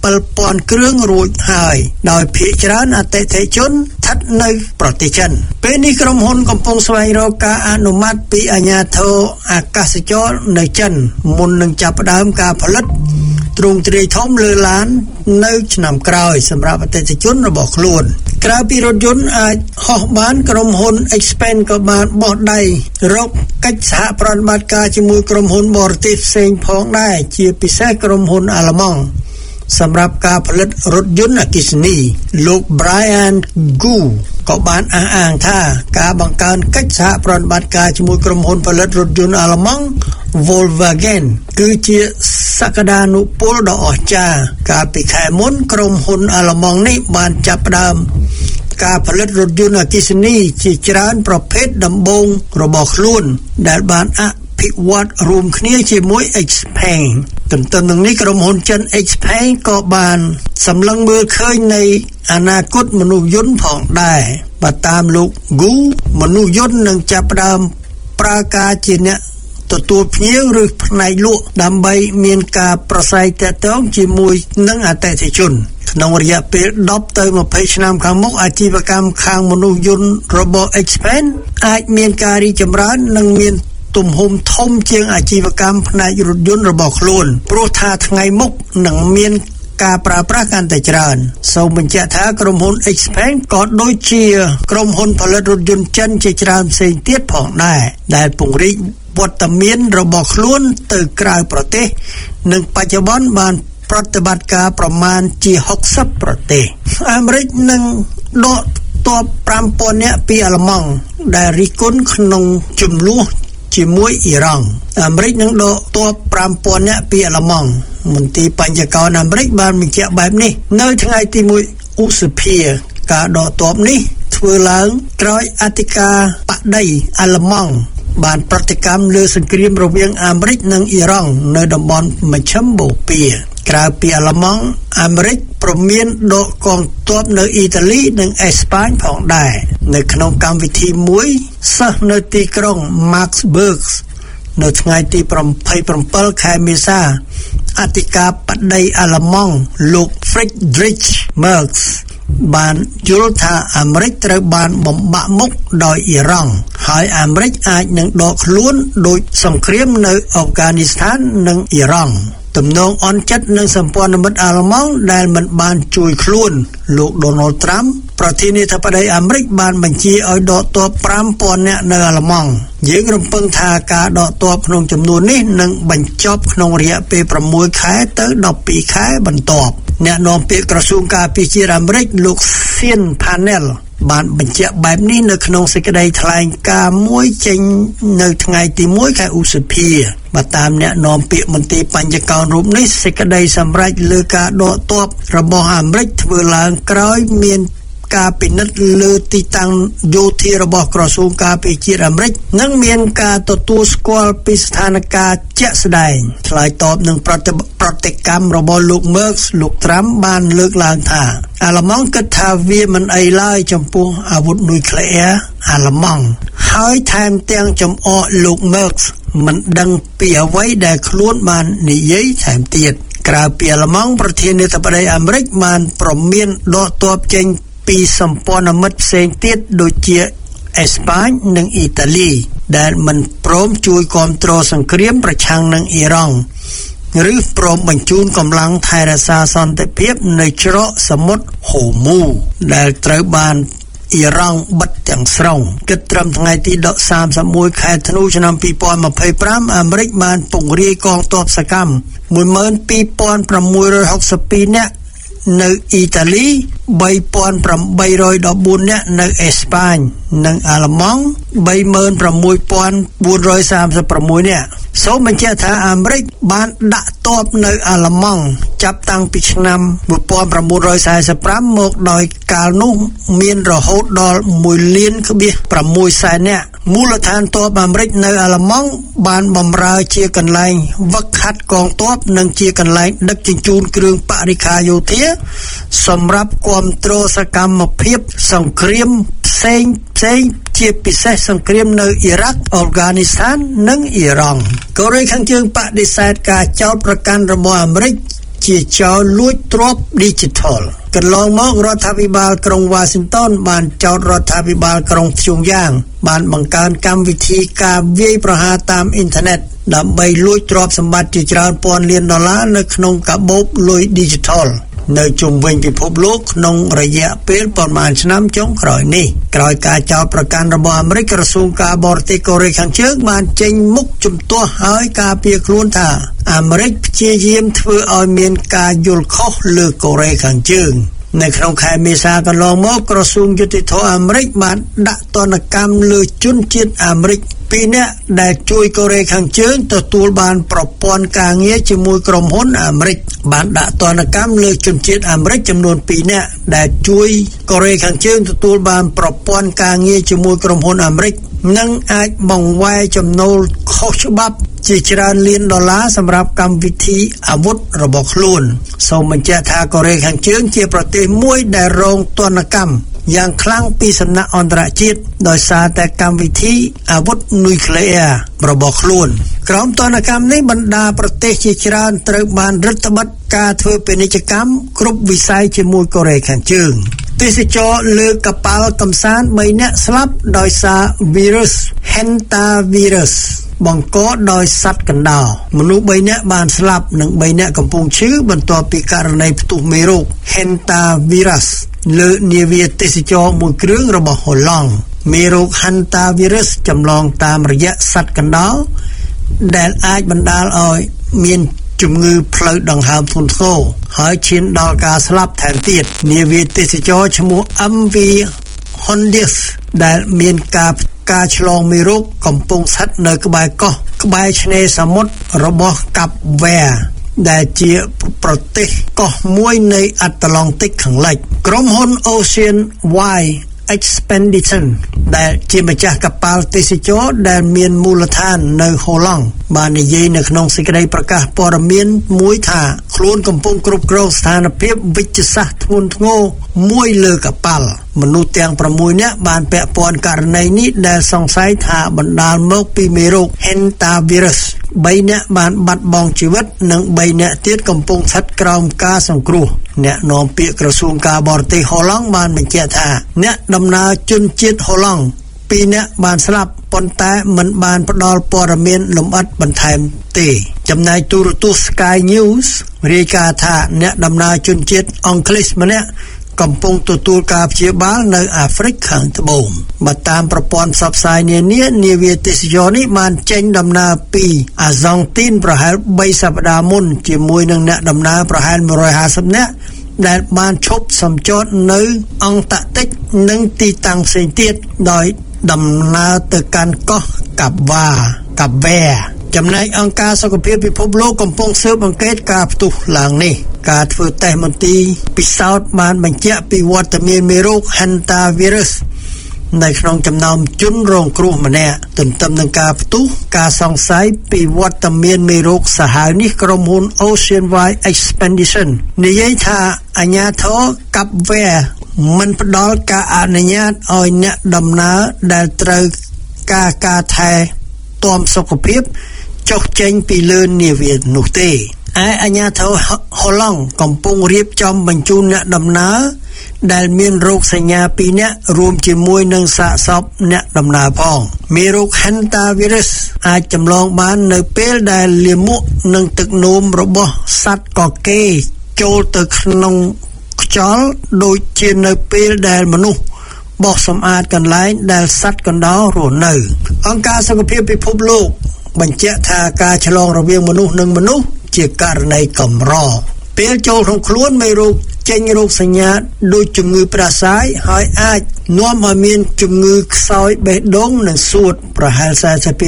7,000 គ្រឿងរួចហើយដោយភាគច្រើនអតិថិជនស្ថិតនៅប្រទេសចិនពេលនេះក្រុមហ៊ុនកំពុងស្វែងរកការអនុម័តពីអាជ្ញាធរអាកាសចរនៅចិនមុននឹងចាប់ផ្ដើមការផលិតទ្រង់ទ្រាយធំលើឡាននៅឆ្នាំក្រោយសម្រាប់អតិថិជនរបស់ខ្លួនក្រៅពីរថយន្តអាចហោះបានក្រុមហ៊ុន Xpeng ក៏បានបោះដៃរកកិច្ចសហប្រតិបត្តិការជាមួយក្រុមហ៊ុនបរទេសផ្សេងផងដែរជាពិសេសក្រុមហ៊ុនអាល្លឺម៉ង់សម្រាប់ការផលិតរថយន្តអគ្គិសនីលោក Brian Koo ក៏បានអះអាងថាការបង្កើនកិច្ចសហប្រតិបត្តិការជាមួយក្រុមហ៊ុនផលិតរថយន្តអាល្លឺម៉ង់ Volkswagen គឺជាសក្តានុពលដ៏អស្ចារ្យកាលពីខែមុនក្រុមហ៊ុនអាល្លឺម៉ង់នេះបានចាប់ផ្ដើមការផលិតរថយន្តអគ្គិសនីជាច្រើនប្រភេទដំបូងរបស់ខ្លួនដែលបានអភិវឌ្ឍរួមគ្នាជាមួយ Xpeng ទន្ទឹមនឹងនេះក្រុមហ៊ុនចិន Xpeng ក៏បានសម្លឹងមើលឃើញនៃអនាគតមនុស្សយន្តផងដែរបើតាមលោក Gu មនុស្សយន្តនឹងចាប់ផ្ដើមប្រើការជាអ្នកទទួលភ្ញៀវឬផ្នែកលក់ដើម្បីមានការប្រស័យទាក់ទងជាមួយនឹងអតិថិជនក្នុងរយៈពេល10ទៅ20ឆ្នាំខាងមុខអាជីវកម្មខាងមនុស្សយន្តរបស់ Xpeng អាចមានការរីកចម្រើននិងមានទំហំធំជាងអាជីវកម្មផ្នែករថយន្តរបស់ខ្លួនព្រោះថាថ្ងៃមុខនឹងមានការប្រើប្រាស់កាន់តែច្រើនសូមបញ្ជាក់ថាក្រុមហ៊ុន Xpeng ក៏ដូចជាក្រុមហ៊ុនផលិតរថយន្តចិនជាច្រើនផ្សេងទៀតផងដែរដែលពង្រីកវត្តមានរបស់ខ្លួនទៅក្រៅប្រទេសនិងបច្ចុប្បន្នបានប្រតិបត្តិការប្រមាណជា60ប្រទេសអាមេរិកនឹងដកទ័ព 5,000 នាក់ពីអាល្លឺម៉ង់ដែលរិះគន់ក្នុងចំនួនជាមួយអ៊ីរ៉ង់អាមេរិកនឹងដកទ័ព 5,000 នាក់ពីអាល្លឺម៉ង់មន្ទីរបញ្ញកោណអាមេរិកបានបញ្ជាក់បែបនេះនៅថ្ងៃទី1ឧសភាការដកទ័ពនេះធ្វើឡើងក្រោយអធិការបតីអាល្លឺម៉ង់បានប្រតិកម្មលើសង្គ្រាមរវាងអាមេរិកនិងអ៊ីរ៉ង់នៅតំបន់មជ្ឈិមបូព៌ាក្រៅពីអាល្លឺម៉ង់អាមេរិកព្រមមានដកកងទ័ពនៅអ៊ីតាលីនិងអេស្ប៉ាញផងដែរនៅក្នុងកម្មវិធីមួយសិស្សនៅទីក្រុង Marburg នៅថ្ងៃទី27ខែមេសាអធិការបតីអាល្លឺម៉ង់លោក Friedrich Merz បានយល់ថាអាមេរិកត្រូវបានបំបាក់មុខដោយអ៊ីរ៉ង់ហើយអាមេរិកអាចនឹងដកខ្លួនដោយសង្គ្រាមនៅអ៊ហ្គានីស្ថាននិងអ៊ីរ៉ង់ទំនងអន់ចិត្តនឹងសម្ព័ន្ធមិត្តអាល្លឺម៉ង់ដែលមិនបានជួយខ្លួនលោក Donald Trump ប្រធានាធិបតីអាមេរិកបានបញ្ជាឲ្យដកទ័ព 5,000 នាក់នៅអាល្លឺម៉ង់យើងរំពឹងថាការដកទ័ពក្នុងចំនួននេះនឹងបញ្ចប់ក្នុងរយៈពេល6ខែទៅ12ខែបន្ទាប់អ្នកនាំពាក្យក្រសួងការពារជាតិអាមេរិកលោក Sean Parnell បានបញ្ជាក់បែបនេះនៅក្នុងសេចក្តីថ្លែងការណ៍មួយចេញនៅថ្ងៃទី1ខែឧសភាបើតាមអ្នកនាំពាក្យមន្ទីរបញ្ញកោណរូបនេះសេចក្តីសម្រេចលើការដកទ័ពរបស់អាមេរិកធ្វើឡើងក្រោយមានការពិនិត្យលើទីតាំងយោធារបស់ក្រសួងការពារជាតិអាមេរិកនិងមានការទទួលស្គាល់ពីស្ថានភាពជាក់ស្ដែងឆ្លើយតបនឹងប្រតិកម្មរបស់លោក Merz លោក Trump បានលើកឡើងថាអាល្លឺម៉ង់គិតថាវាមិនអីឡើយចំពោះអាវុធនុយក្លេអ៊ែរអាល្លឺម៉ង់ហើយថែមទាំងចំអកលោក Merz មិនដឹងពីអ្វីដែលខ្លួនបាននិយាយថែមទៀតក្រៅពីអាល្លឺម៉ង់ប្រធានាធិបតីអាមេរិកបានព្រមានដកទ័ពចេញពីសម្ព័ន្ធមិត្តផ្សេងទៀតដូចជាអេស្ប៉ាញនិងអ៊ីតាលីដែលមិនព្រមជួយគាំទ្រសង្គ្រាមប្រឆាំងនឹងអ៊ីរ៉ង់ឬព្រមបញ្ជូនកម្លាំងថែរក្សាសន្តិភាពនៅច្រកសមុទ្រហូមូដែលត្រូវបានអ៊ីរ៉ង់បិទទាំងស្រុងគិតត្រឹមថ្ងៃទី31ខែធ្នូឆ្នាំ2025អាមេរិកបានពង្រាយកងទ័ពសកម្ម 12,662 នាក់នៅអ៊ីតាលី 3,814 នាក់នៅអេស្ប៉ាញនិងអាល្លឺម៉ង់ 36,436 នាក់សូមបញ្ជាក់ថាអាមេរិកបានដាក់ទ័ពនៅអាល្លឺម៉ង់ចាប់តាំងពីឆ្នាំ1945មកដោយកាលនោះមានរហូតដល់ 1,600,000 នាក់មូលដ្ឋានទ័ពអាមេរិកនៅអាល្លឺម៉ង់បានបម្រើជាកន្លែងវឹកហាត់កងទ័ពនិងជាកន្លែងដឹកជញ្ជូនគ្រឿងបរិក្ខារយោធាសម្រាប់គាំទ្រសកម្មភាពសង្គ្រាមផ្សេងជាពិសេសសង្គ្រាមនៅអ៊ីរ៉ាក់អ៊ុហ្គានីស្ថាននិងអ៊ីរ៉ង់កូរ៉េខាងជើងបដិសេធការចោទប្រកាន់របស់អាមេរិកជាចោរលួចទ្រព្យ Digital កន្លងមករដ្ឋាភិបាលក្រុង Washington បានចោទរដ្ឋាភិបាលក្រុងព្យុងយ៉ាងបានបង្កើនកម្មវិធីការវាយប្រហារតាមអ៊ីនធឺណិតដើម្បីលួចទ្រព្យសម្បត្តិជាច្រើនពាន់លានដុល្លារនៅក្នុងកាបូបលុយ Digital នៅជុំវិញពិភពលោកក្នុងរយៈពេលប្រមាណឆ្នាំចុងក្រោយនេះក្រោយការចោទប្រកាន់របស់អាមេរិកក្រសួងការបរទេសកូរ៉េខាងជើងបានចេញមុខជំទាស់ហើយការពារខ្លួនថាអាមេរិកព្យាយាមធ្វើឲ្យមានការយល់ខុសលើកូរ៉េខាងជើងនៅក្នុងខែមេសាកន្លងមកក្រសួងយុតិធម៌អាមេរិកបានដាក់ទណ្ឌកម្មលើជនជាតិអាមេរិក2នាក់ដែលជួយកូរ៉េខាងជើងទទួលបានប្រព័ន្ធការងារជាមួយក្រុមហ៊ុនអាមេរិកបានដាក់ទណ្ឌកម្មលើជនជាតិអាមេរិកចំនួន2នាក់ដែលជួយកូរ៉េខាងជើងទទួលបានប្រព័ន្ធការងារជាមួយក្រុមហ៊ុនអាមេរិកនិងអាចបង្វែរចំណូលខុសច្បាប់ជាច្រើនលានដុល្លារសម្រាប់កម្មវិធីអាវុធរបស់ខ្លួនសូមបញ្ជាក់ថាកូរ៉េខាងជើងជាប្រទេសមួយដែលរងទណ្ឌកម្មយ៉ាងខ្លាំងពីសំណាក់អន្តរជាតិដោយសារតែកម្មវិធីអាវុធនុយក្លេអ៊ែររបស់ខ្លួនក្រោមទណ្ឌកម្មនេះបណ្ដាប្រទេសជាច្រើនត្រូវបានរឹតបន្តឹងការធ្វើពាណិជ្ជកម្មគ្រប់វិស័យជាមួយកូរ៉េខាងជើងទេសចរលើកប៉ាល់កំសាន្ត3នាក់ស្លាប់ដោយសារវីរុស Hantavirus បង្កដោយសត្វកណ្ដោមនុស្ស3នាក់បានស្លាប់និង3នាក់កំពុងឈឺបន្ទាប់ពីករណីផ្ទុះមេរោគ Hantavirus លើនាវាទេសចរមួយគ្រឿងរបស់ហូឡង់មេរោគ Hantavirus ចម្លងតាមរយៈសត្វកណ្ដោដែលអាចបណ្ដាលឲ្យមានជំងឺផ្លូវដង្ហើមធ្ងន់ធ្ងរហើយឈានដល់ការស្លាប់ថែមទៀតនាវាទេសចរឈ្មោះ MV Hondius ដែលមានការឆ្លងមេរោគកំពុងស្ថិតនៅក្បែរកោះក្បែរឆ្នេរសមុទ្ររបស់កាប់វែរដែលជាប្រទេសកោះមួយនៃអាត្លង់តិកខាងលិចក្រុមហ៊ុន Ocean Wide Expedition ដែលជាម្ចាស់កប៉ាល់ទេសចរដែលមានមូលដ្ឋាននៅហូឡង់បាននិយាយនៅក្នុងសេចក្តីប្រកាសព័ត៌មានមួយថាខ្លួនកំពុងគ្រប់គ្រងស្ថានភាពវិជ្ជសាស្ត្រធ្ងន់ធ្ងរមួយលើកប៉ាល់មនុស្សទាំង6នាក់បានពាក់ព័ន្ធករណីនេះដែលសង្ស័យថាបណ្ដាលមកពីមេរោគ Hantavirus 3នាក់បានបាត់បង់ជីវិតនិង3នាក់ទៀតកំពុងស្ថិតក្រោមការសង្គ្រោះអ្នកនាំពាក្យក្រសួងការបរទេសហូឡង់បានបញ្ជាក់ថាអ្នកដំណើរជនជាតិហូឡង់2នាក់បានស្លាប់ប៉ុន្តែមិនបានផ្ដល់ព័ត៌មានលម្អិតបន្ថែមទេចំណែកទូរទស្សន៍ Sky News រាយការណ៍ថាអ្នកដំណើរជនជាតិអង់គ្លេសម្នាក់កំពុងទទួលការព្យាបាលនៅអាហ្វ្រិកខាងត្បូងបើតាមប្រព័ន្ធផ្សព្វផ្សាយនានានាវាទេសចរនេះបានចេញដំណើរពីអាហ្សង់ទីនប្រហែល3សប្តាហ៍មុនជាមួយនឹងអ្នកដំណើរប្រហែល150នាក់ដែលបានឈប់សម្ចតនៅអង់តាក់ទិកនិងទីតាំងផ្សេងទៀតដោយដំណើរទៅកាន់កោះកាប់វែរចំណែកអង្គការសុខភាពពិភពលោកកំពុងស៊ើបអង្កេតការផ្ទុះឡើងនេះការធ្វើតេស្តមន្ទីរពិសោធន៍បានបញ្ជាក់ពីវត្តមានមេរោគ Hantavirus នៅក្នុងចំណោមជនរងគ្រោះម្នាក់ទន្ទឹមនឹងការផ្ទុះការសង្ស័យពីវត្តមានមេរោគសាហាវនេះក្រុមហ៊ុន Ocean Wide Expedition និយាយថាអាជ្ញាធរកាប់វែរមិនផ្ដល់ការអនុញ្ញាតឲ្យអ្នកដំណើរដែលត្រូវការថែទាំសុខភាពចុះចេញពីលើនាវានោះទេឯអាជ្ញាធរហូឡង់កំពុងរៀបចំបញ្ជូនអ្នកដំណើរដែលមានរោគសញ្ញា2នាក់រួមជាមួយនឹងសាកសពអ្នកដំណើរផងមេរោគ Hantavirus អាចចម្លងបាននៅពេលដែលលាមកនិងទឹកនោមរបស់សត្វកកេរចូលទៅក្នុងខ្យល់ដូចជានៅពេលដែលមនុស្សបោះសម្អាតកន្លែងដែលសត្វកណ្ដោរស់នៅអង្គការសុខភាពពិភពលោកបញ្ជាក់ថាការឆ្លងរវាងមនុស្សនិងមនុស្សជាករណីកម្រពេលចូលក្នុងខ្លួនមេរោគចេញរោគសញ្ញាដូចជំងឺផ្ដាសាយហើយអាចនាំឲ្យមានជំងឺខ្សោយបេះដូងនិងសួតប្រហែល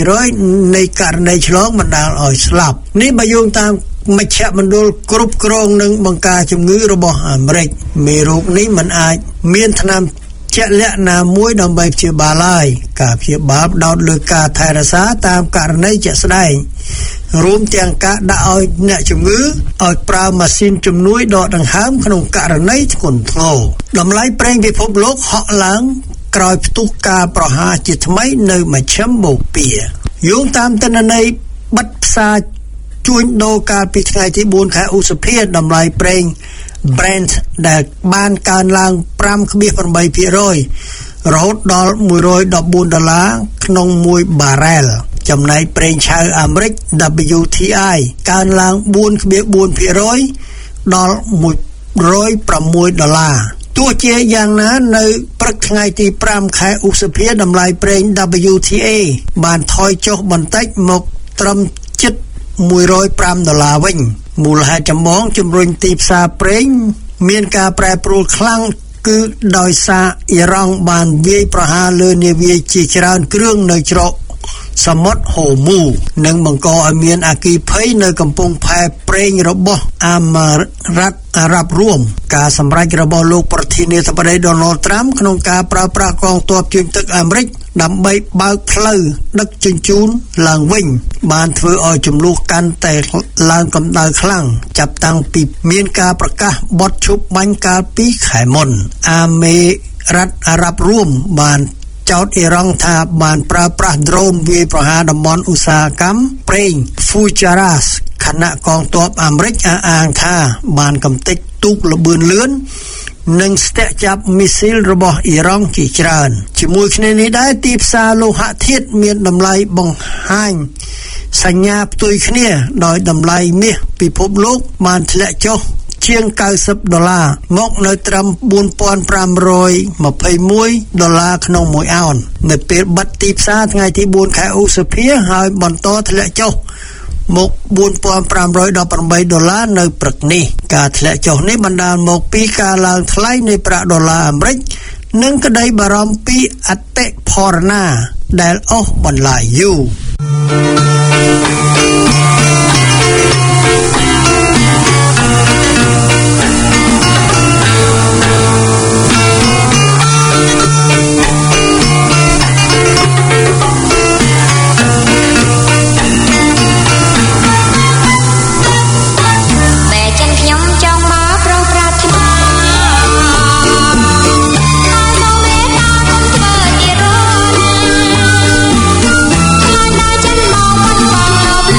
40% នៃករណីឆ្លងបណ្ដាលឲ្យស្លាប់នេះបើយោងតាមមជ្ឈមណ្ឌលគ្រប់គ្រងនិងបង្ការជំងឺរបស់អាមេរិកមេរោគនេះមិនអាចមានថ្នាំជាក់លាក់ណាមួយដើម្បីព្យាបាលឡើយការព្យាបាលដោតលើការថែរក្សាតាមករណីជាក់ស្ដែងរួមទាំងការដាក់ឲ្យអ្នកជំងឺឲ្យប្រើម៉ាស៊ីនជំនួយដកដង្ហើមក្នុងករណីធ្ងន់ធ្ងរតម្លៃប្រេងពិភពលោកហក់ឡើងក្រោយផ្ទុះការប្រហារជាថ្មីនៅមជ្ឈិមបូព៌ាយោងតាមទិន្នន័យបិទផ្សារជួញដូរកាលពីថ្ងៃទី4ខែឧសភាតម្លៃប្រេង Brent ដែលបានកើនឡើង 5.8% រហូតដល់$114ក្នុង1បារ៉ែលចំណែកប្រេងឆៅអាមេរិក WTI កើនឡើង 4.4% ដល់$106ទោះជាយ៉ាងណានៅព្រឹកថ្ងៃទី5ខែឧសភាតម្លៃប្រេង WTA បានថយចុះបន្តិចមកត្រឹមជិត$105វិញមូលហេតុចម្បងជំរុញទីផ្សារប្រេងមានការប្រែប្រួលខ្លាំងគឺដោយសារអ៊ីរ៉ង់បានវាយប្រហារលើនាវាជាច្រើនគ្រឿងនៅច្រកសមុទ្រហូមូនិងបង្កឲ្យមានអគ្គិភ័យនៅកំពង់ផែប្រេងរបស់អារ៉ាប់រួមការសម្រេចរបស់លោកប្រធានាធិបតី Donald Trump ក្នុងការប្រើប្រាស់កងទ័ពជើងទឹកអាមេរិកដើម្បីបើកផ្លូវដឹកជញ្ជូនឡើងវិញបានធ្វើឲ្យចំនួនកាន់តែឡើងកម្ដៅខ្លាំងចាប់តាំងពីមានការប្រកាសបទឈប់បាញ់កាលពីខែមុនអាមេរដ្ឋអារ៉ាប់រួមបានចោទអ៊ីរ៉ង់ថាបានប្រើប្រាស់ដ្រូនវាយប្រហារតំបន់ឧស្សាហកម្មប្រេង Fujairah ខណៈកងទ័ពអាមេរិកអះអាងថាបានកំទេចទូកលបឿនលឿននិងស្ទាក់ចាប់មីស៊ីលរបស់អ៊ីរ៉ង់ជាច្រើនជាមួយគ្នានេះដែរទីផ្សារលោហៈធាតុមានតម្លៃបង្ហាញសញ្ញាផ្ទុយគ្នាដោយតម្លៃមាសពិភពលោកបានធ្លាក់ចុះជាង$90មកនៅត្រឹម$4,521ក្នុង1អោននៅពេលបិទទីផ្សារថ្ងៃទី4ខែឧសភាហើយបន្តធ្លាក់ចុះមក$4,518នៅព្រឹកនេះការធ្លាក់ចុះនេះបណ្ដាលមកពីការឡើងថ្លៃនៃប្រាក់ដុល្លារអាមេរិកនិងក្តីបារម្ភពីអតិផរណាដែលអូសបន្លាយយូរ។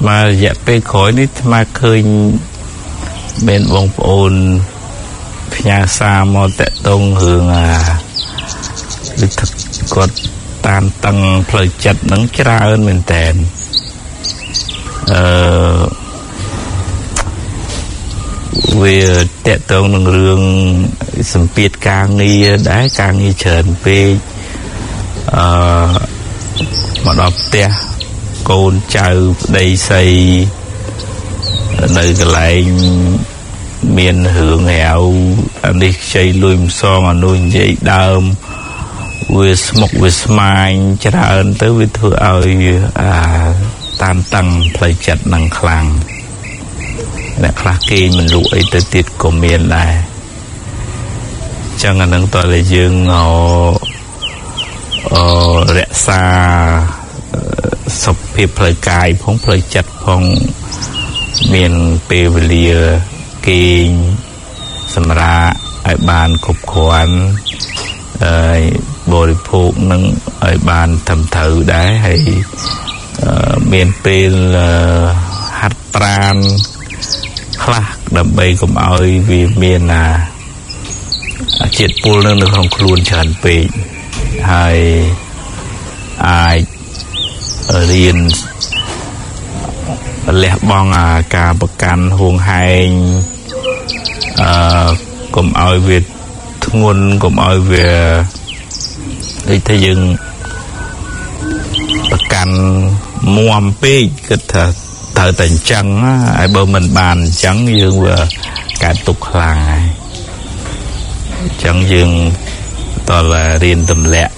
មករយៈពេលក្រោយនេះស្មាឃើញមានបងប្អូនផ្ញើសារមកតាក់ទងរឿងគាត់តាមតឹងផ្លូវចិត្តហ្នឹងច្រើនមែនតើវាតាក់ទងនឹងរឿងសម្ពាធការងារដែរការងារច្រើនពេកមកដល់ផ្ទះកូនចៅប្តីស្រីនៅកន្លែងមានរឿងហៅអានេះខ្ចីលុយមិនសងអានោះនិយាយដើមវាស្មុកវាស្មាញច្រើនទៅវាធ្វើឲ្យតានតឹងផ្លូវចិត្តនឹងខ្លាំងអ្នកខ្លះគេមិនលក់អីទៅទៀតក៏មានដែរចឹងអានឹងតើយើងរក្សាសុខភាពផ្លូវកាយផងផ្លូវចិត្តផងមានពេលវេលាគេងសម្រាប់ឲ្យបានគ្រប់គ្រាន់បរិភោគនឹងឲ្យបានត្រឹមត្រូវដែរហើយមានពេលហាត់ប្រាណខ្លះដើម្បីកុំឲ្យវាមានជាតិពុលនៅក្នុងខ្លួនច្រើនពេកហើយអាចរៀនលះបង់ការប្រកាន់ហួងហែងកុំឲ្យវាធ្ងន់កុំឲ្យវាដូចថាយើងប្រកាន់មួមពេកគិតថាត្រូវតែអញ្ចឹងហើយបើមិនបានអញ្ចឹងយើងវាកើតទុក្ខខ្លាំងហើយអញ្ចឹងយើងតើរៀនទម្លាក់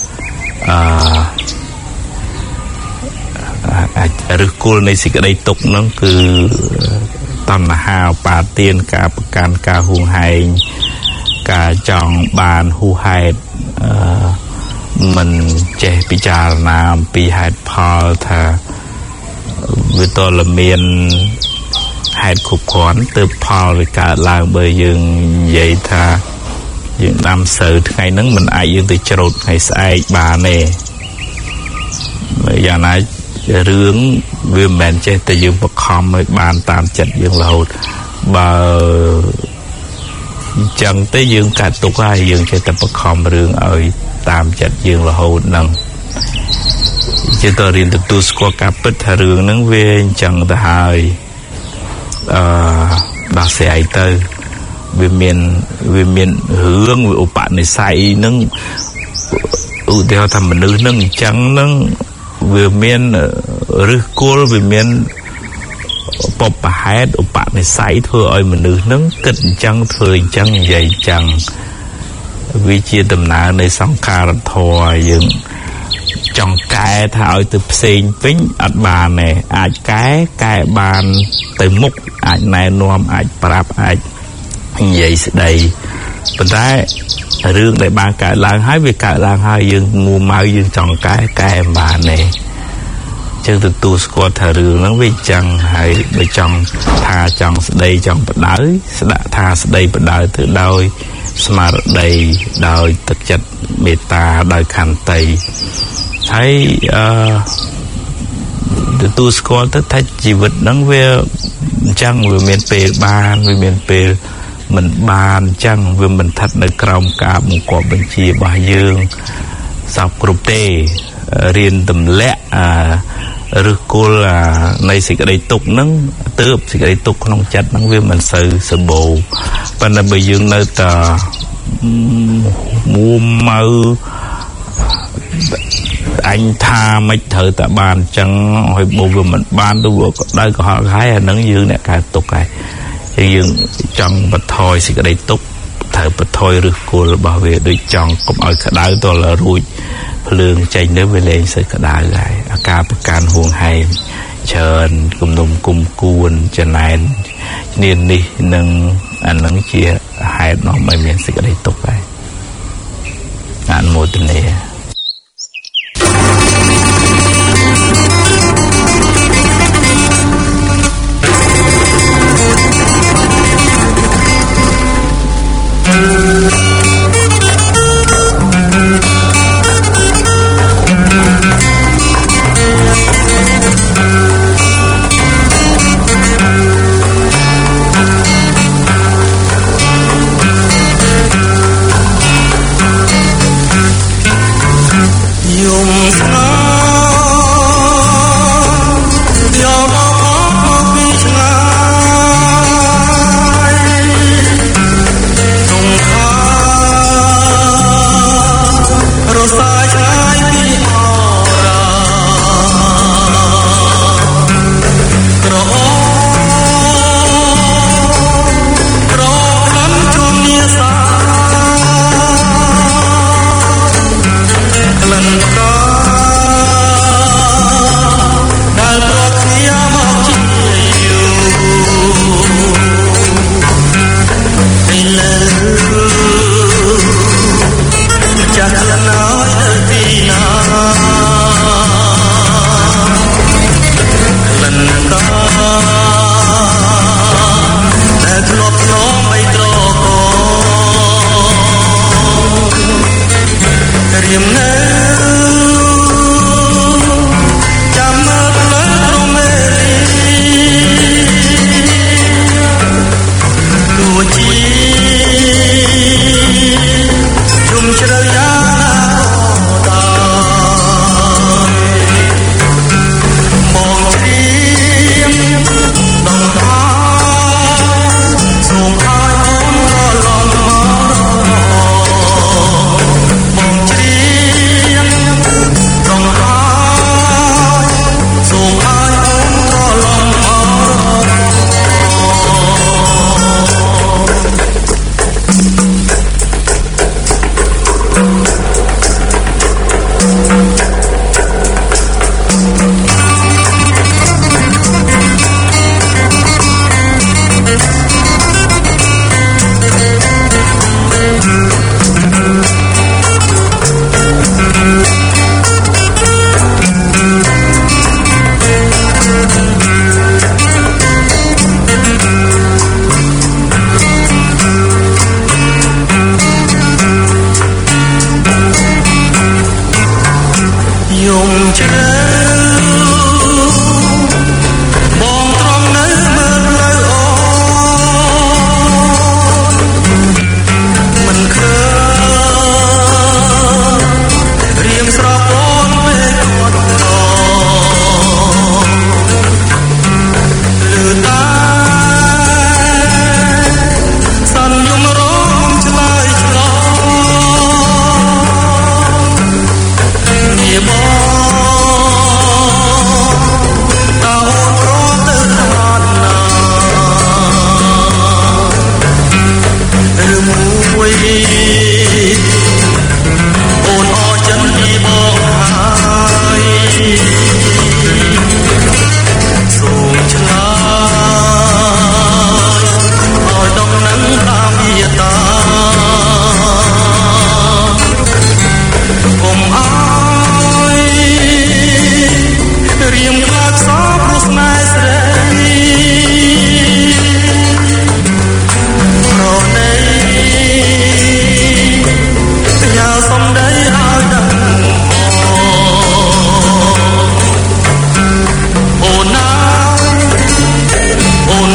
ឫសគល់នៃសេចក្តីទុក្ខហ្នឹងគឺតណ្ហាឧបាទានការប្រកាន់ការហួងហែងការចង់បានហួសហេតុមិនចេះពិចារណាអំពីហេតុផលថាវាតលមានហេតុគ្រប់គ្រាន់ទើបផលវាកើតឡើងបើយើងនិយាយថាយើងដាំស្រូវថ្ងៃហ្នឹងមិនអាចយើងទៅច្រូតថ្ងៃស្អែកបានទេយ៉ាងណារឿងវាមិនមែនចេះតែយើងបខំឲ្យបានតាមចិត្តយើងរហូតបើអញ្ចឹងទេយើងកាត់ទុកហើយយើងចេះតែបខំរឿងឲ្យតាមចិត្តយើងរហូតហ្នឹងជាតរៀនទទួលស្គាល់ការពិតថារឿងហ្នឹងវាអញ្ចឹងទៅហើយដោះស្រាយទៅវាមានរឿងវាឧបនិស្ស័យហ្នឹងឧទាហរណ៍ថាមនុស្សហ្នឹងអញ្ចឹងហ្នឹងវាមានឫសគល់វាមានបបហេតុឧបនិស្ស័យធ្វើឲ្យមនុស្សហ្នឹងគិតអញ្ចឹងធ្វើអញ្ចឹងនិយាយអញ្ចឹងវាជាដំណើរនៃសង្ខារធម៌យើងចង់កែថាឲ្យទៅផ្សេងវិញអត់បានទេអាចកែបានទៅមុខអាចណែនាំអាចប្រាប់អាចនិយាយស្ដីប៉ុន្តែរឿងដែលបានកើតឡើងហើយវាកើតឡើងហើយយើងមួម៉ៅយើងចង់កែមិនបានទេចឹងទទួលស្គាល់ថារឿងហ្នឹងវាចឹងហើយបើចង់ថាចង់ស្ដីចង់បដៅស្ដាប់ថាស្ដីបដៅទៅដោយស្មារតីដោយទឹកចិត្តមេត្តាដោយខន្តីហើយទទួលស្គាល់ទៅថាជីវិតហ្នឹងវាអញ្ចឹងវាមានពេលបានវាមានពេលមិនបានអញ្ចឹងវាមិនស្ថិតនៅក្រោមការបង្គាប់បញ្ជារបស់យើងសពគ្រប់ទេរៀនទម្លាក់ឫសគល់នៃសេចក្តីទុក្ខហ្នឹងទើបសេចក្តីទុក្ខក្នុងចិត្តហ្នឹងវាមិនសូវសម្បូរប៉ុន្តែបើយើងនៅតែមួម៉ៅអញថាមិនត្រូវតែបានអញ្ចឹងហើយបើវាមិនបានទៅក៏ដៅក៏ហល់ហើយអាហ្នឹងយើងអ្នកកើតទុក្ខហើយយើងចង់បន្ថយសេចក្តីទុក្ខត្រូវបន្ថយឫសគល់របស់វាដូចចង់កុំឲ្យក្តៅតលរួចភ្លើងចេញទៅវាលែងសូវក្តៅហើយអាការប្រកាន់ហួងហែងច្រើនគំនុំគុំគួនចំណែនគ្នានេះនឹងអានឹងជាហេតុនាំឲ្យមានសេចក្តីទុក្ខហើយអនុមោទនារៀមខ្លាចសោព្រោះស្នេហ៍ស្រីប្រណីយ៉ាសំដីឲ្យដឹងអូនណាអូន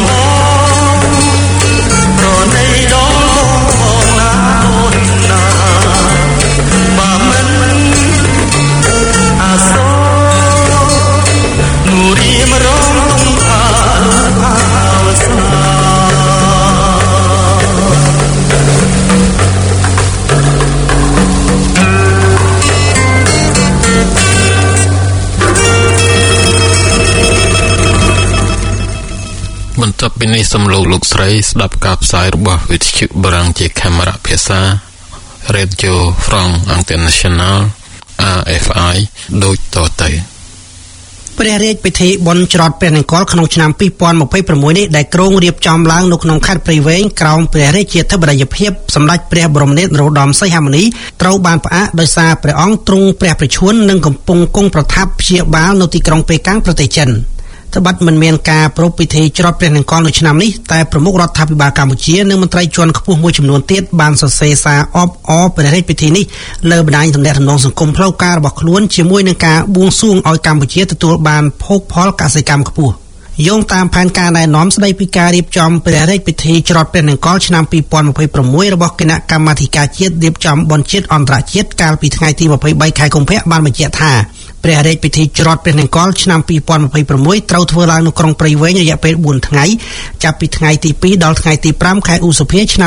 ប្រណីដល់អូនណាអូនណាបើមិនអាសូនូរីមរងអាវសាបន្ទាប់ពីនេះសូមលោកស្រីស្ដាប់ការផ្សាយរបស់វិទ្យុបារាំងជាកាមេរ៉ាភាសា Radio France International RFI ដូចតទៅព្រះរាជពិធីបុណ្យច្រត់ព្រះនង្គ័លក្នុងឆ្នាំ2026នេះដែលគ្រោងរៀបចំឡើងនៅក្នុងខេត្តព្រៃវែងក្រោមព្រះរាជាធិបតីភាពសម្ដេចព្រះបរមនាថនរោត្តមសីហមុនីត្រូវបានផ្អាកដោយសារព្រះអង្គទ្រង់ព្រះប្រឈួននិងកំពុងគង់ប្រថាប់ព្យាបាលនៅទីក្រុងប៉េកាំងប្រទេសចិនត្បិតមិនមានការប្រារព្ធពិធីច្រត់ព្រះនង្គ័លនៅឆ្នាំនេះតែប្រមុខរដ្ឋាភិបាលកម្ពុជានិងមន្ត្រីជាន់ខ្ពស់មួយចំនួនទៀតបានសរសេរសារអបអរព្រះរាជពិធីនេះលើបណ្ដាញទំនាក់ទំនងសង្គមផ្លូវការរបស់ខ្លួនជាមួយនឹងការបួងសួងឲ្យកម្ពុជាទទួលបានភោគផលកសិកម្មខ្ពស់យោងតាមផែនការណែនាំស្ដីពីការរៀបចំព្រះរាជពិធីច្រត់ព្រះនង្គ័លឆ្នាំ2026របស់គណៈកម្មាធិការជាតិរៀបចំបុណ្យជាតិអន្តរជាតិកាលពីថ្ងៃទី23ខែកុម្ភៈបានបញ្ជាក់ថាព្រះរាជពិធីច្រត់ព្រះនង្គ័លឆ្នាំ2026ត្រូវធ្វើឡើងនៅក្រុងព្រៃវែងរយៈពេល4ថ្ងៃចាប់ពីថ្ងៃទី2ដល់ថ្ងៃទី5ខែឧសភាឆ្នាំ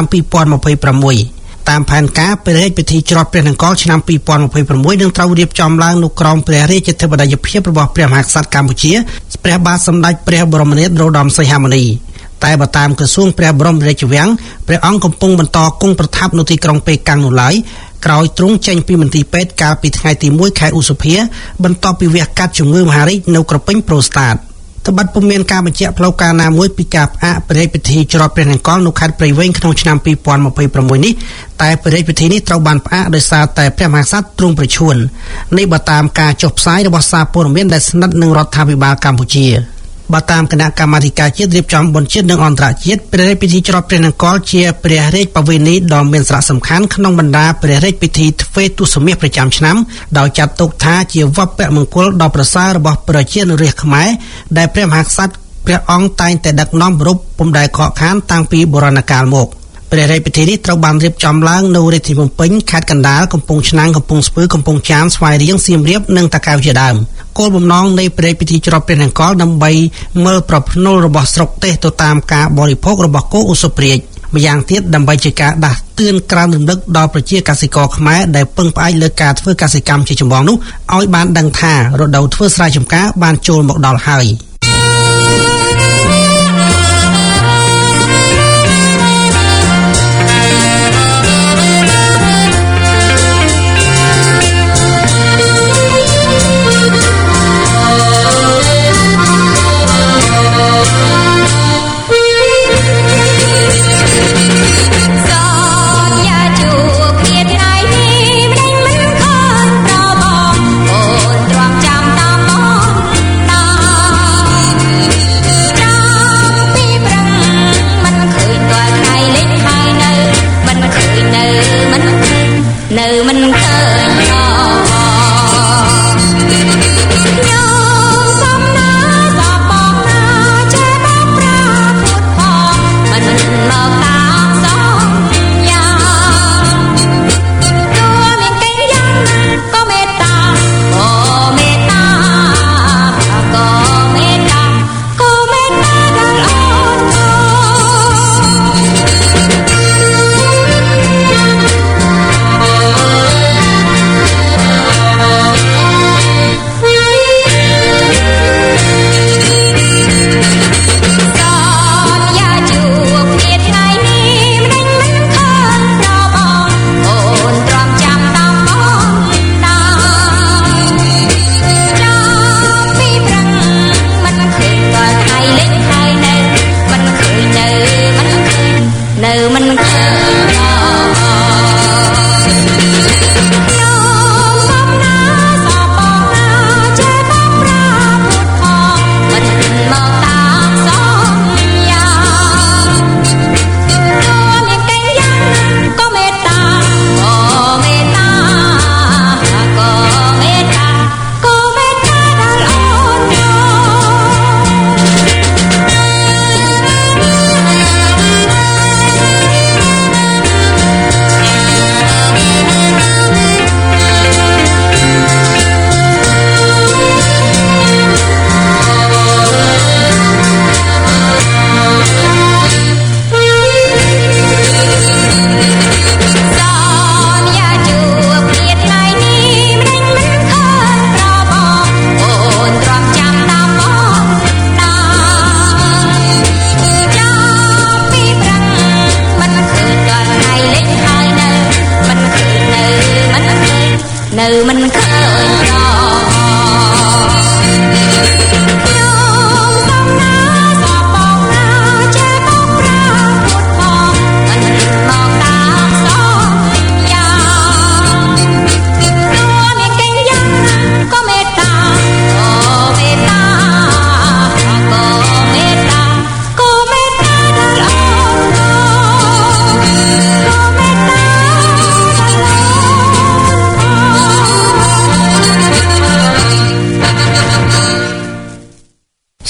2026តាមផែនការព្រះរាជពិធីច្រត់ព្រះនង្គ័លឆ្នាំ2026នឹងត្រូវរៀបចំឡើងនៅក្រោមព្រះរាជធិបតីភាពរបស់ព្រះមហាក្សត្រកម្ពុជាព្រះបាទសម្ដេចព្រះបរមនាថនរោត្តមសីហមុនីតែបើតាមក្រសួងព្រះបរមរាជវាំងព្រះអង្គកំពុងបន្តគង់ប្រថាប់នៅទីក្រុងប៉េកាំងនោះឡើយក្រោយទ្រង់ចេញពីមន្ទីរពេទ្យកាលពីថ្ងៃទី1ខែឧសភាបន្ទាប់ពីវះកាត់ជំងឺមហារីកនៅក្រពេញប្រូស្តាតត្បិតពុំមានការបញ្ជាក់ផ្លូវការណាមួយពីការផ្អាកព្រះរាជពិធីច្រត់ព្រះនង្គ័លនៅខេត្តព្រៃវែងក្នុងឆ្នាំ2026នេះតែព្រះរាជពិធីនេះត្រូវបានផ្អាកដោយសារតែព្រះមហាក្សត្រទ្រង់ប្រឈួននេះបើតាមការចុះផ្សាយរបស់សារព័ត៌មានដែលស្និទ្ធនឹងរដ្ឋាភិបាលកម្ពុជាបើតាមគណៈកម្មាធិការជាតិរៀបចំបុណ្យជាតិនិងអន្តរជាតិព្រះរាជពិធីច្រត់ព្រះនង្គ័លជាព្រះរាជប្រវេណីដ៏មានសារៈសំខាន់ក្នុងបណ្ដាព្រះរាជពិធីទ្វេទសមាសប្រចាំឆ្នាំដោយចាត់ទុកថាជាវប្បមង្គលដ៏ប្រសើររបស់ប្រជាជនរាស្ត្រខ្មែរដែលព្រះមហាក្សត្រព្រះអង្គតែងតែដឹកនាំប្រពពុំដែលខកខានតាំងពីបុរាណកាលមកព្រះរាជពិធីនេះត្រូវបានរៀបចំឡើងនៅរាជធានីភ្នំពេញខេត្តកណ្ដាលកំពង់ឆ្នាំងកំពង់ស្ពឺកំពង់ចាមស្វាយរៀងសៀមរាបនិងតាកែវជាដើមគោលបំណងនៃព្រះរាជពិធីច្រត់ព្រះនង្គ័លដើម្បីមើលប្រផ្នូលរបស់ស្រុកទេសទៅតាមការបរិភោគរបស់គោឧសភរាជម្យ៉ាងទៀតដើម្បីជាការដាស់តឿនក្រើនរំលឹកដល់ប្រជាកសិករខ្មែរដែលពឹងផ្អែកលើការធ្វើកសិកម្មជាចម្បងនោះឲ្យបានដឹងថារដូវធ្វើស្រែចម្ការបានចូលមកដល់ហើយ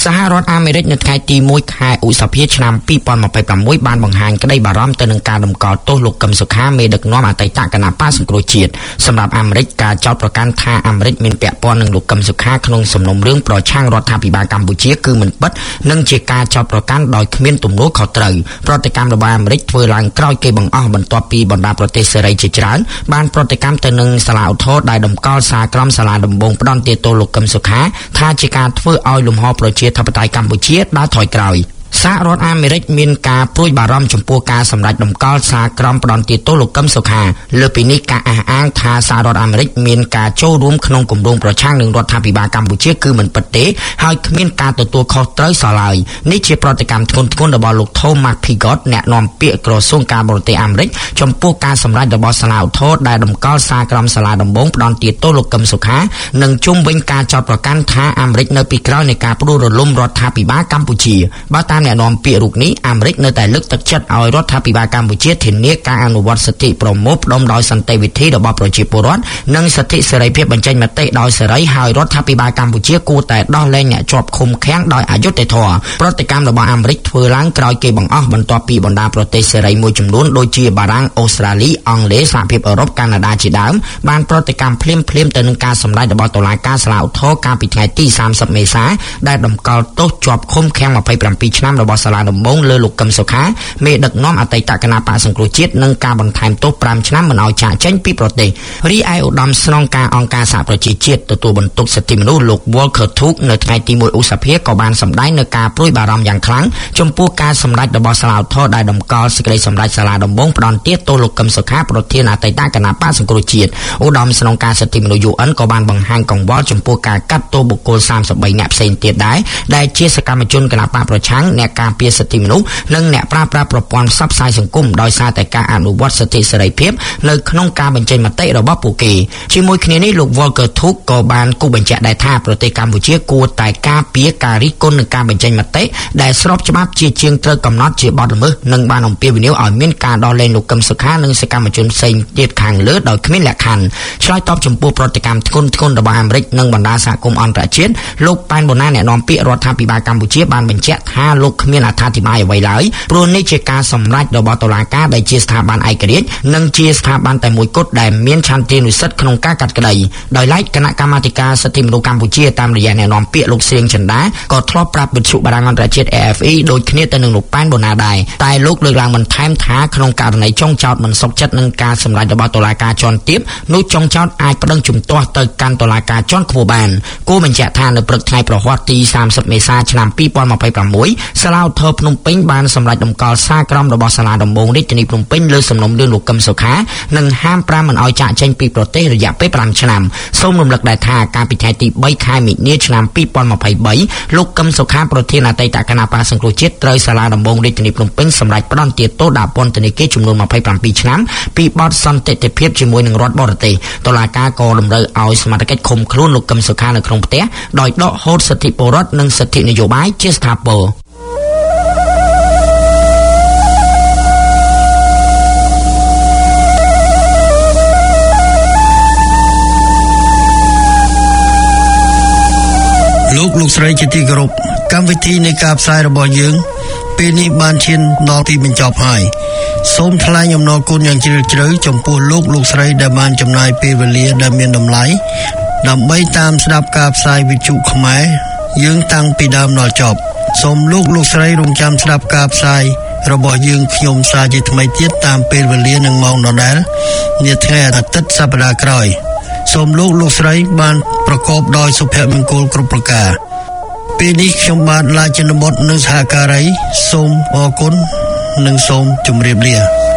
សហរដ្ឋអាមេរិកនៅថ្ងៃទី1ខែឧសភាឆ្នាំ2026បានបង្ហាញក្តីបារម្ភទៅនឹងការតម្កល់ទោសលោកកឹមសុខាមេដឹកនាំអតីតគណបក្សសង្គ្រោះជាតិសម្រាប់អាមេរិកការចោទប្រកាន់ថាអាមេរិកមានពាក់ព័ន្ធនឹងលោកកឹមសុខាក្នុងសំណុំរឿងប្រឆាំងរដ្ឋាភិបាលកម្ពុជាគឺមិនពិតនិងជាការចោទប្រកាន់ដោយគ្មានទំនួលខុសត្រូវប្រតិកម្មរបស់អាមេរិកធ្វើឡើងក្រោយគេបង្អស់បន្ទាប់ពីបណ្ដាប្រទេសសេរីជាច្រើនបានប្រតិកម្មទៅនឹងសាលាឧទ្ធរណ៍ដែលតម្កល់សារក្រមសាលាដំបងផ្ដន្ទាទោសលោកកឹមសុខាថាជាការធ្វើឲ្យលំហប្រជាធិបតេយ្យកម្ពុជាដើរថយក្រោយសហរដ្ឋអាមេរិកមានការព្រួយបារម្ភចំពោះការសម្រេចតម្កល់សារក្រមផ្ដន្ទាទោសលោកកឹមសុខាលើពីនេះការអះអាងថាសហរដ្ឋអាមេរិកមានការចូលរួមក្នុងគម្រោងប្រឆាំងនឹងរដ្ឋាភិបាលកម្ពុជាគឺមិនពិតទេហើយគ្មានការទទួលខុសត្រូវសោះឡើយនេះជាប្រតិកម្មធ្ងន់ធ្ងររបស់លោក Thomas Piggott អ្នកនាំពាក្យក្រសួងការបរទេសអាមេរិកចំពោះការសម្រេចរបស់សាលាឧទ្ធរណ៍ដែលតម្កល់សារក្រមសាលាដំបងផ្ដន្ទាទោសលោកកឹមសុខានិងជុំវិញការចោទប្រកាន់ថាអាមេរិកនៅពីក្រោយនៃការផ្ដួលរលំរដ្ឋាភិបាលកម្ពុជាបើតាមអ្នកនាំពាក្យរូបនេះអាមេរិកនៅតែលើកទឹកចិត្តឲ្យរដ្ឋាភិបាលកម្ពុជាធានាការអនុវត្តសិទ្ធិប្រមូលផ្ដុំដោយសន្តិវិធីរបស់ប្រជាពលរដ្ឋនិងសិទ្ធិសេរីភាពបញ្ចេញមតិដោយសេរីហើយរដ្ឋាភិបាលកម្ពុជាគួរតែដោះលែងអ្នកជាប់ឃុំឃាំងដោយអយុត្តិធម៌ប្រតិកម្មរបស់អាមេរិកធ្វើឡើងក្រោយគេបង្អស់បន្ទាប់ពីបណ្ដាប្រទេសសេរីមួយចំនួនដូចជាបារាំងអូស្ត្រាលីអង់គ្លេសសហភាពអឺរ៉ុបកាណាដាជាដើមបានប្រតិកម្មភ្លាមៗទៅនឹងការសម្ដែងរបស់តុលាការសាលាឧទ្ធរណ៍កាលពីថ្ងៃទី30មេសាដែលតម្កល់ទោសជាប់ឃុំឃាំង27ឆ្នាំរបស់សាលាដំបងលើលោកកឹមសុខាមេដឹកនាំអតីតគណបក្សសង្គ្រោះជាតិនិងការបន្ថែមទោស5ឆ្នាំមិនឲ្យចាកចេញពីប្រទេសរីឯឧត្តមស្នងការអង្គការសហប្រជាជាតិទទួលបន្ទុកសិទ្ធិមនុស្សលោក Volker Turk នៅថ្ងៃទី1ឧសភាក៏បានសម្ដែងនៅការព្រួយបារម្ភយ៉ាងខ្លាំងចំពោះការសម្ដែងរបស់សាលាឧទ្ធរណ៍ដែលតម្កល់សេចក្តីសម្រេចសាលាដំបងផ្ដន្ទាទោសលោកកឹមសុខាប្រធានអតីតគណបក្សសង្គ្រោះជាតិឧត្តមស្នងការសិទ្ធិមនុស្ស UN ក៏បានបង្ហាញកង្វល់ចំពោះការកាត់ទោសបុគ្គល33នាក់ផ្សេងទៀតដែរដែលជាសកម្មជនគណបក្សប្រឆាំងអ្នកការពារសិទ្ធិមនុស្សនិងអ្នកប្រើប្រាស់ប្រព័ន្ធផ្សព្វផ្សាយសង្គមដោយសារតែការអនុវត្តសិទ្ធិសេរីភាពនៅក្នុងការបញ្ចេញមតិរបស់ពួកគេជាមួយគ្នានេះលោក Volker Turk ក៏បានគូបញ្ជាក់ដែរថាប្រទេសកម្ពុជាគួរតែការពារការរិះគន់នឹងការបញ្ចេញមតិដែលស្របច្បាប់ជាជាងត្រូវកំណត់ជាបទល្មើសនិងបានអំពាវនាវឲ្យមានការដោះលែងលោកកឹមសុខានិងសកម្មជនផ្សេងទៀតខាងលើដោយគ្មានលក្ខខណ្ឌឆ្លើយតបចំពោះប្រតិកម្មធ្ងន់ធ្ងររបស់អាមេរិកនិងបណ្ដាសហគមន៍អន្តរជាតិលោកប៉ែនបូណាអ្នកនាំពាក្យរដ្ឋាភិបាលកម្ពុជាបានបញ្ជាក់ថាលោកគ្មានអត្ថាធិប្បាយអ្វីឡើយព្រោះនេះជាការសម្រេចរបស់តុលាការដែលជាស្ថាប័នឯករាជ្យនិងជាស្ថាប័នតែមួយគត់ដែលមានឆន្ទានុសិទ្ធិក្នុងការកាត់ក្តីដោយឡែកគណៈកម្មាធិការសិទ្ធិមនុស្សកម្ពុជាតាមរយៈអ្នកនាំពាក្យលោកសៀងចិន្តាក៏ធ្លាប់ប្រាប់វិទ្យុបារាំងអន្តរជាតិ AFE ដូចគ្នាទៅនឹងលោកប៉ែនបូណាដែរតែលោកលើកឡើងបន្ថែមថាក្នុងករណីចុងចោទមិនសុខចិត្តនឹងការសម្រេចរបស់តុលាការជាន់ទាបនោះចុងចោទអាចប្តឹងជំទាស់ទៅកាន់តុលាការជាន់ខ្ពស់បានគួរបញ្ជាក់ថានៅព្រឹកថ្ងៃប្រហ័សទី30មេសាឆ្នាំ2026សាលាឧទ្ធរភ្នំពេញបានសម្រេចតម្កល់សារក្រមរបស់សាលាដំបងរាជធានីភ្នំពេញលើសំណុំរឿងលោកកឹមសុខានិងហាម5មិនឲ្យចាកចេញពីប្រទេសរយៈពេល5ឆ្នាំសូមរំលឹកដែរថាកាលពីថ្ងៃទី3ខែមិនិនាឆ្នាំ2023លោកកឹមសុខាប្រធានអតីតគណបក្សសង្គ្រោះជាតិត្រូវសាលាដំបងរាជធានីភ្នំពេញសម្រេចផ្តន្ទាទោសដាក់ពន្ធនាគារចំនួន27ឆ្នាំពីបទសន្តិទិភាពជាមួយនឹងរដ្ឋបរទេសតុលាការក៏តម្រូវឲ្យសមត្ថកិច្ចឃុំខ្លួនលោកកឹមសុខានៅក្នុងផ្ទះដោយដកហូតសិទ្ធិពលរដ្ឋនិងសិទ្ធិនយោបាយជាស្ថាពរលោកស្រីជាទីគោរពកម្មវិធីនៃការផ្សាយរបស់យើងពេលនេះបានឈានដល់ទីបញ្ចប់ហើយសូមថ្លែងអំណរគុណយ៉ាងជ្រាលជ្រៅចំពោះលោកស្រីដែលបានចំណាយពេលវេលាដែលមានតម្លៃដើម្បីតាមស្ដាប់ការផ្សាយវិទ្យុខ្មែរយើងតាំងពីដើមដល់ចប់សូមលោកស្រីរងចាំស្ដាប់ការផ្សាយរបស់យើងខ្ញុំសារជាថ្មីទៀតតាមពេលវេលានិងម៉ោងដដែលនាថ្ងៃអាទិត្យសប្តាហ៍ក្រោយសូមលោកស្រីបានប្រកបដោយសុភមង្គលគ្រប់ប្រការពេលនេះខ្ញុំបាទឡាជនបុត្រនិងសហការីសូមអរគុណនិងសូមជម្រាបលា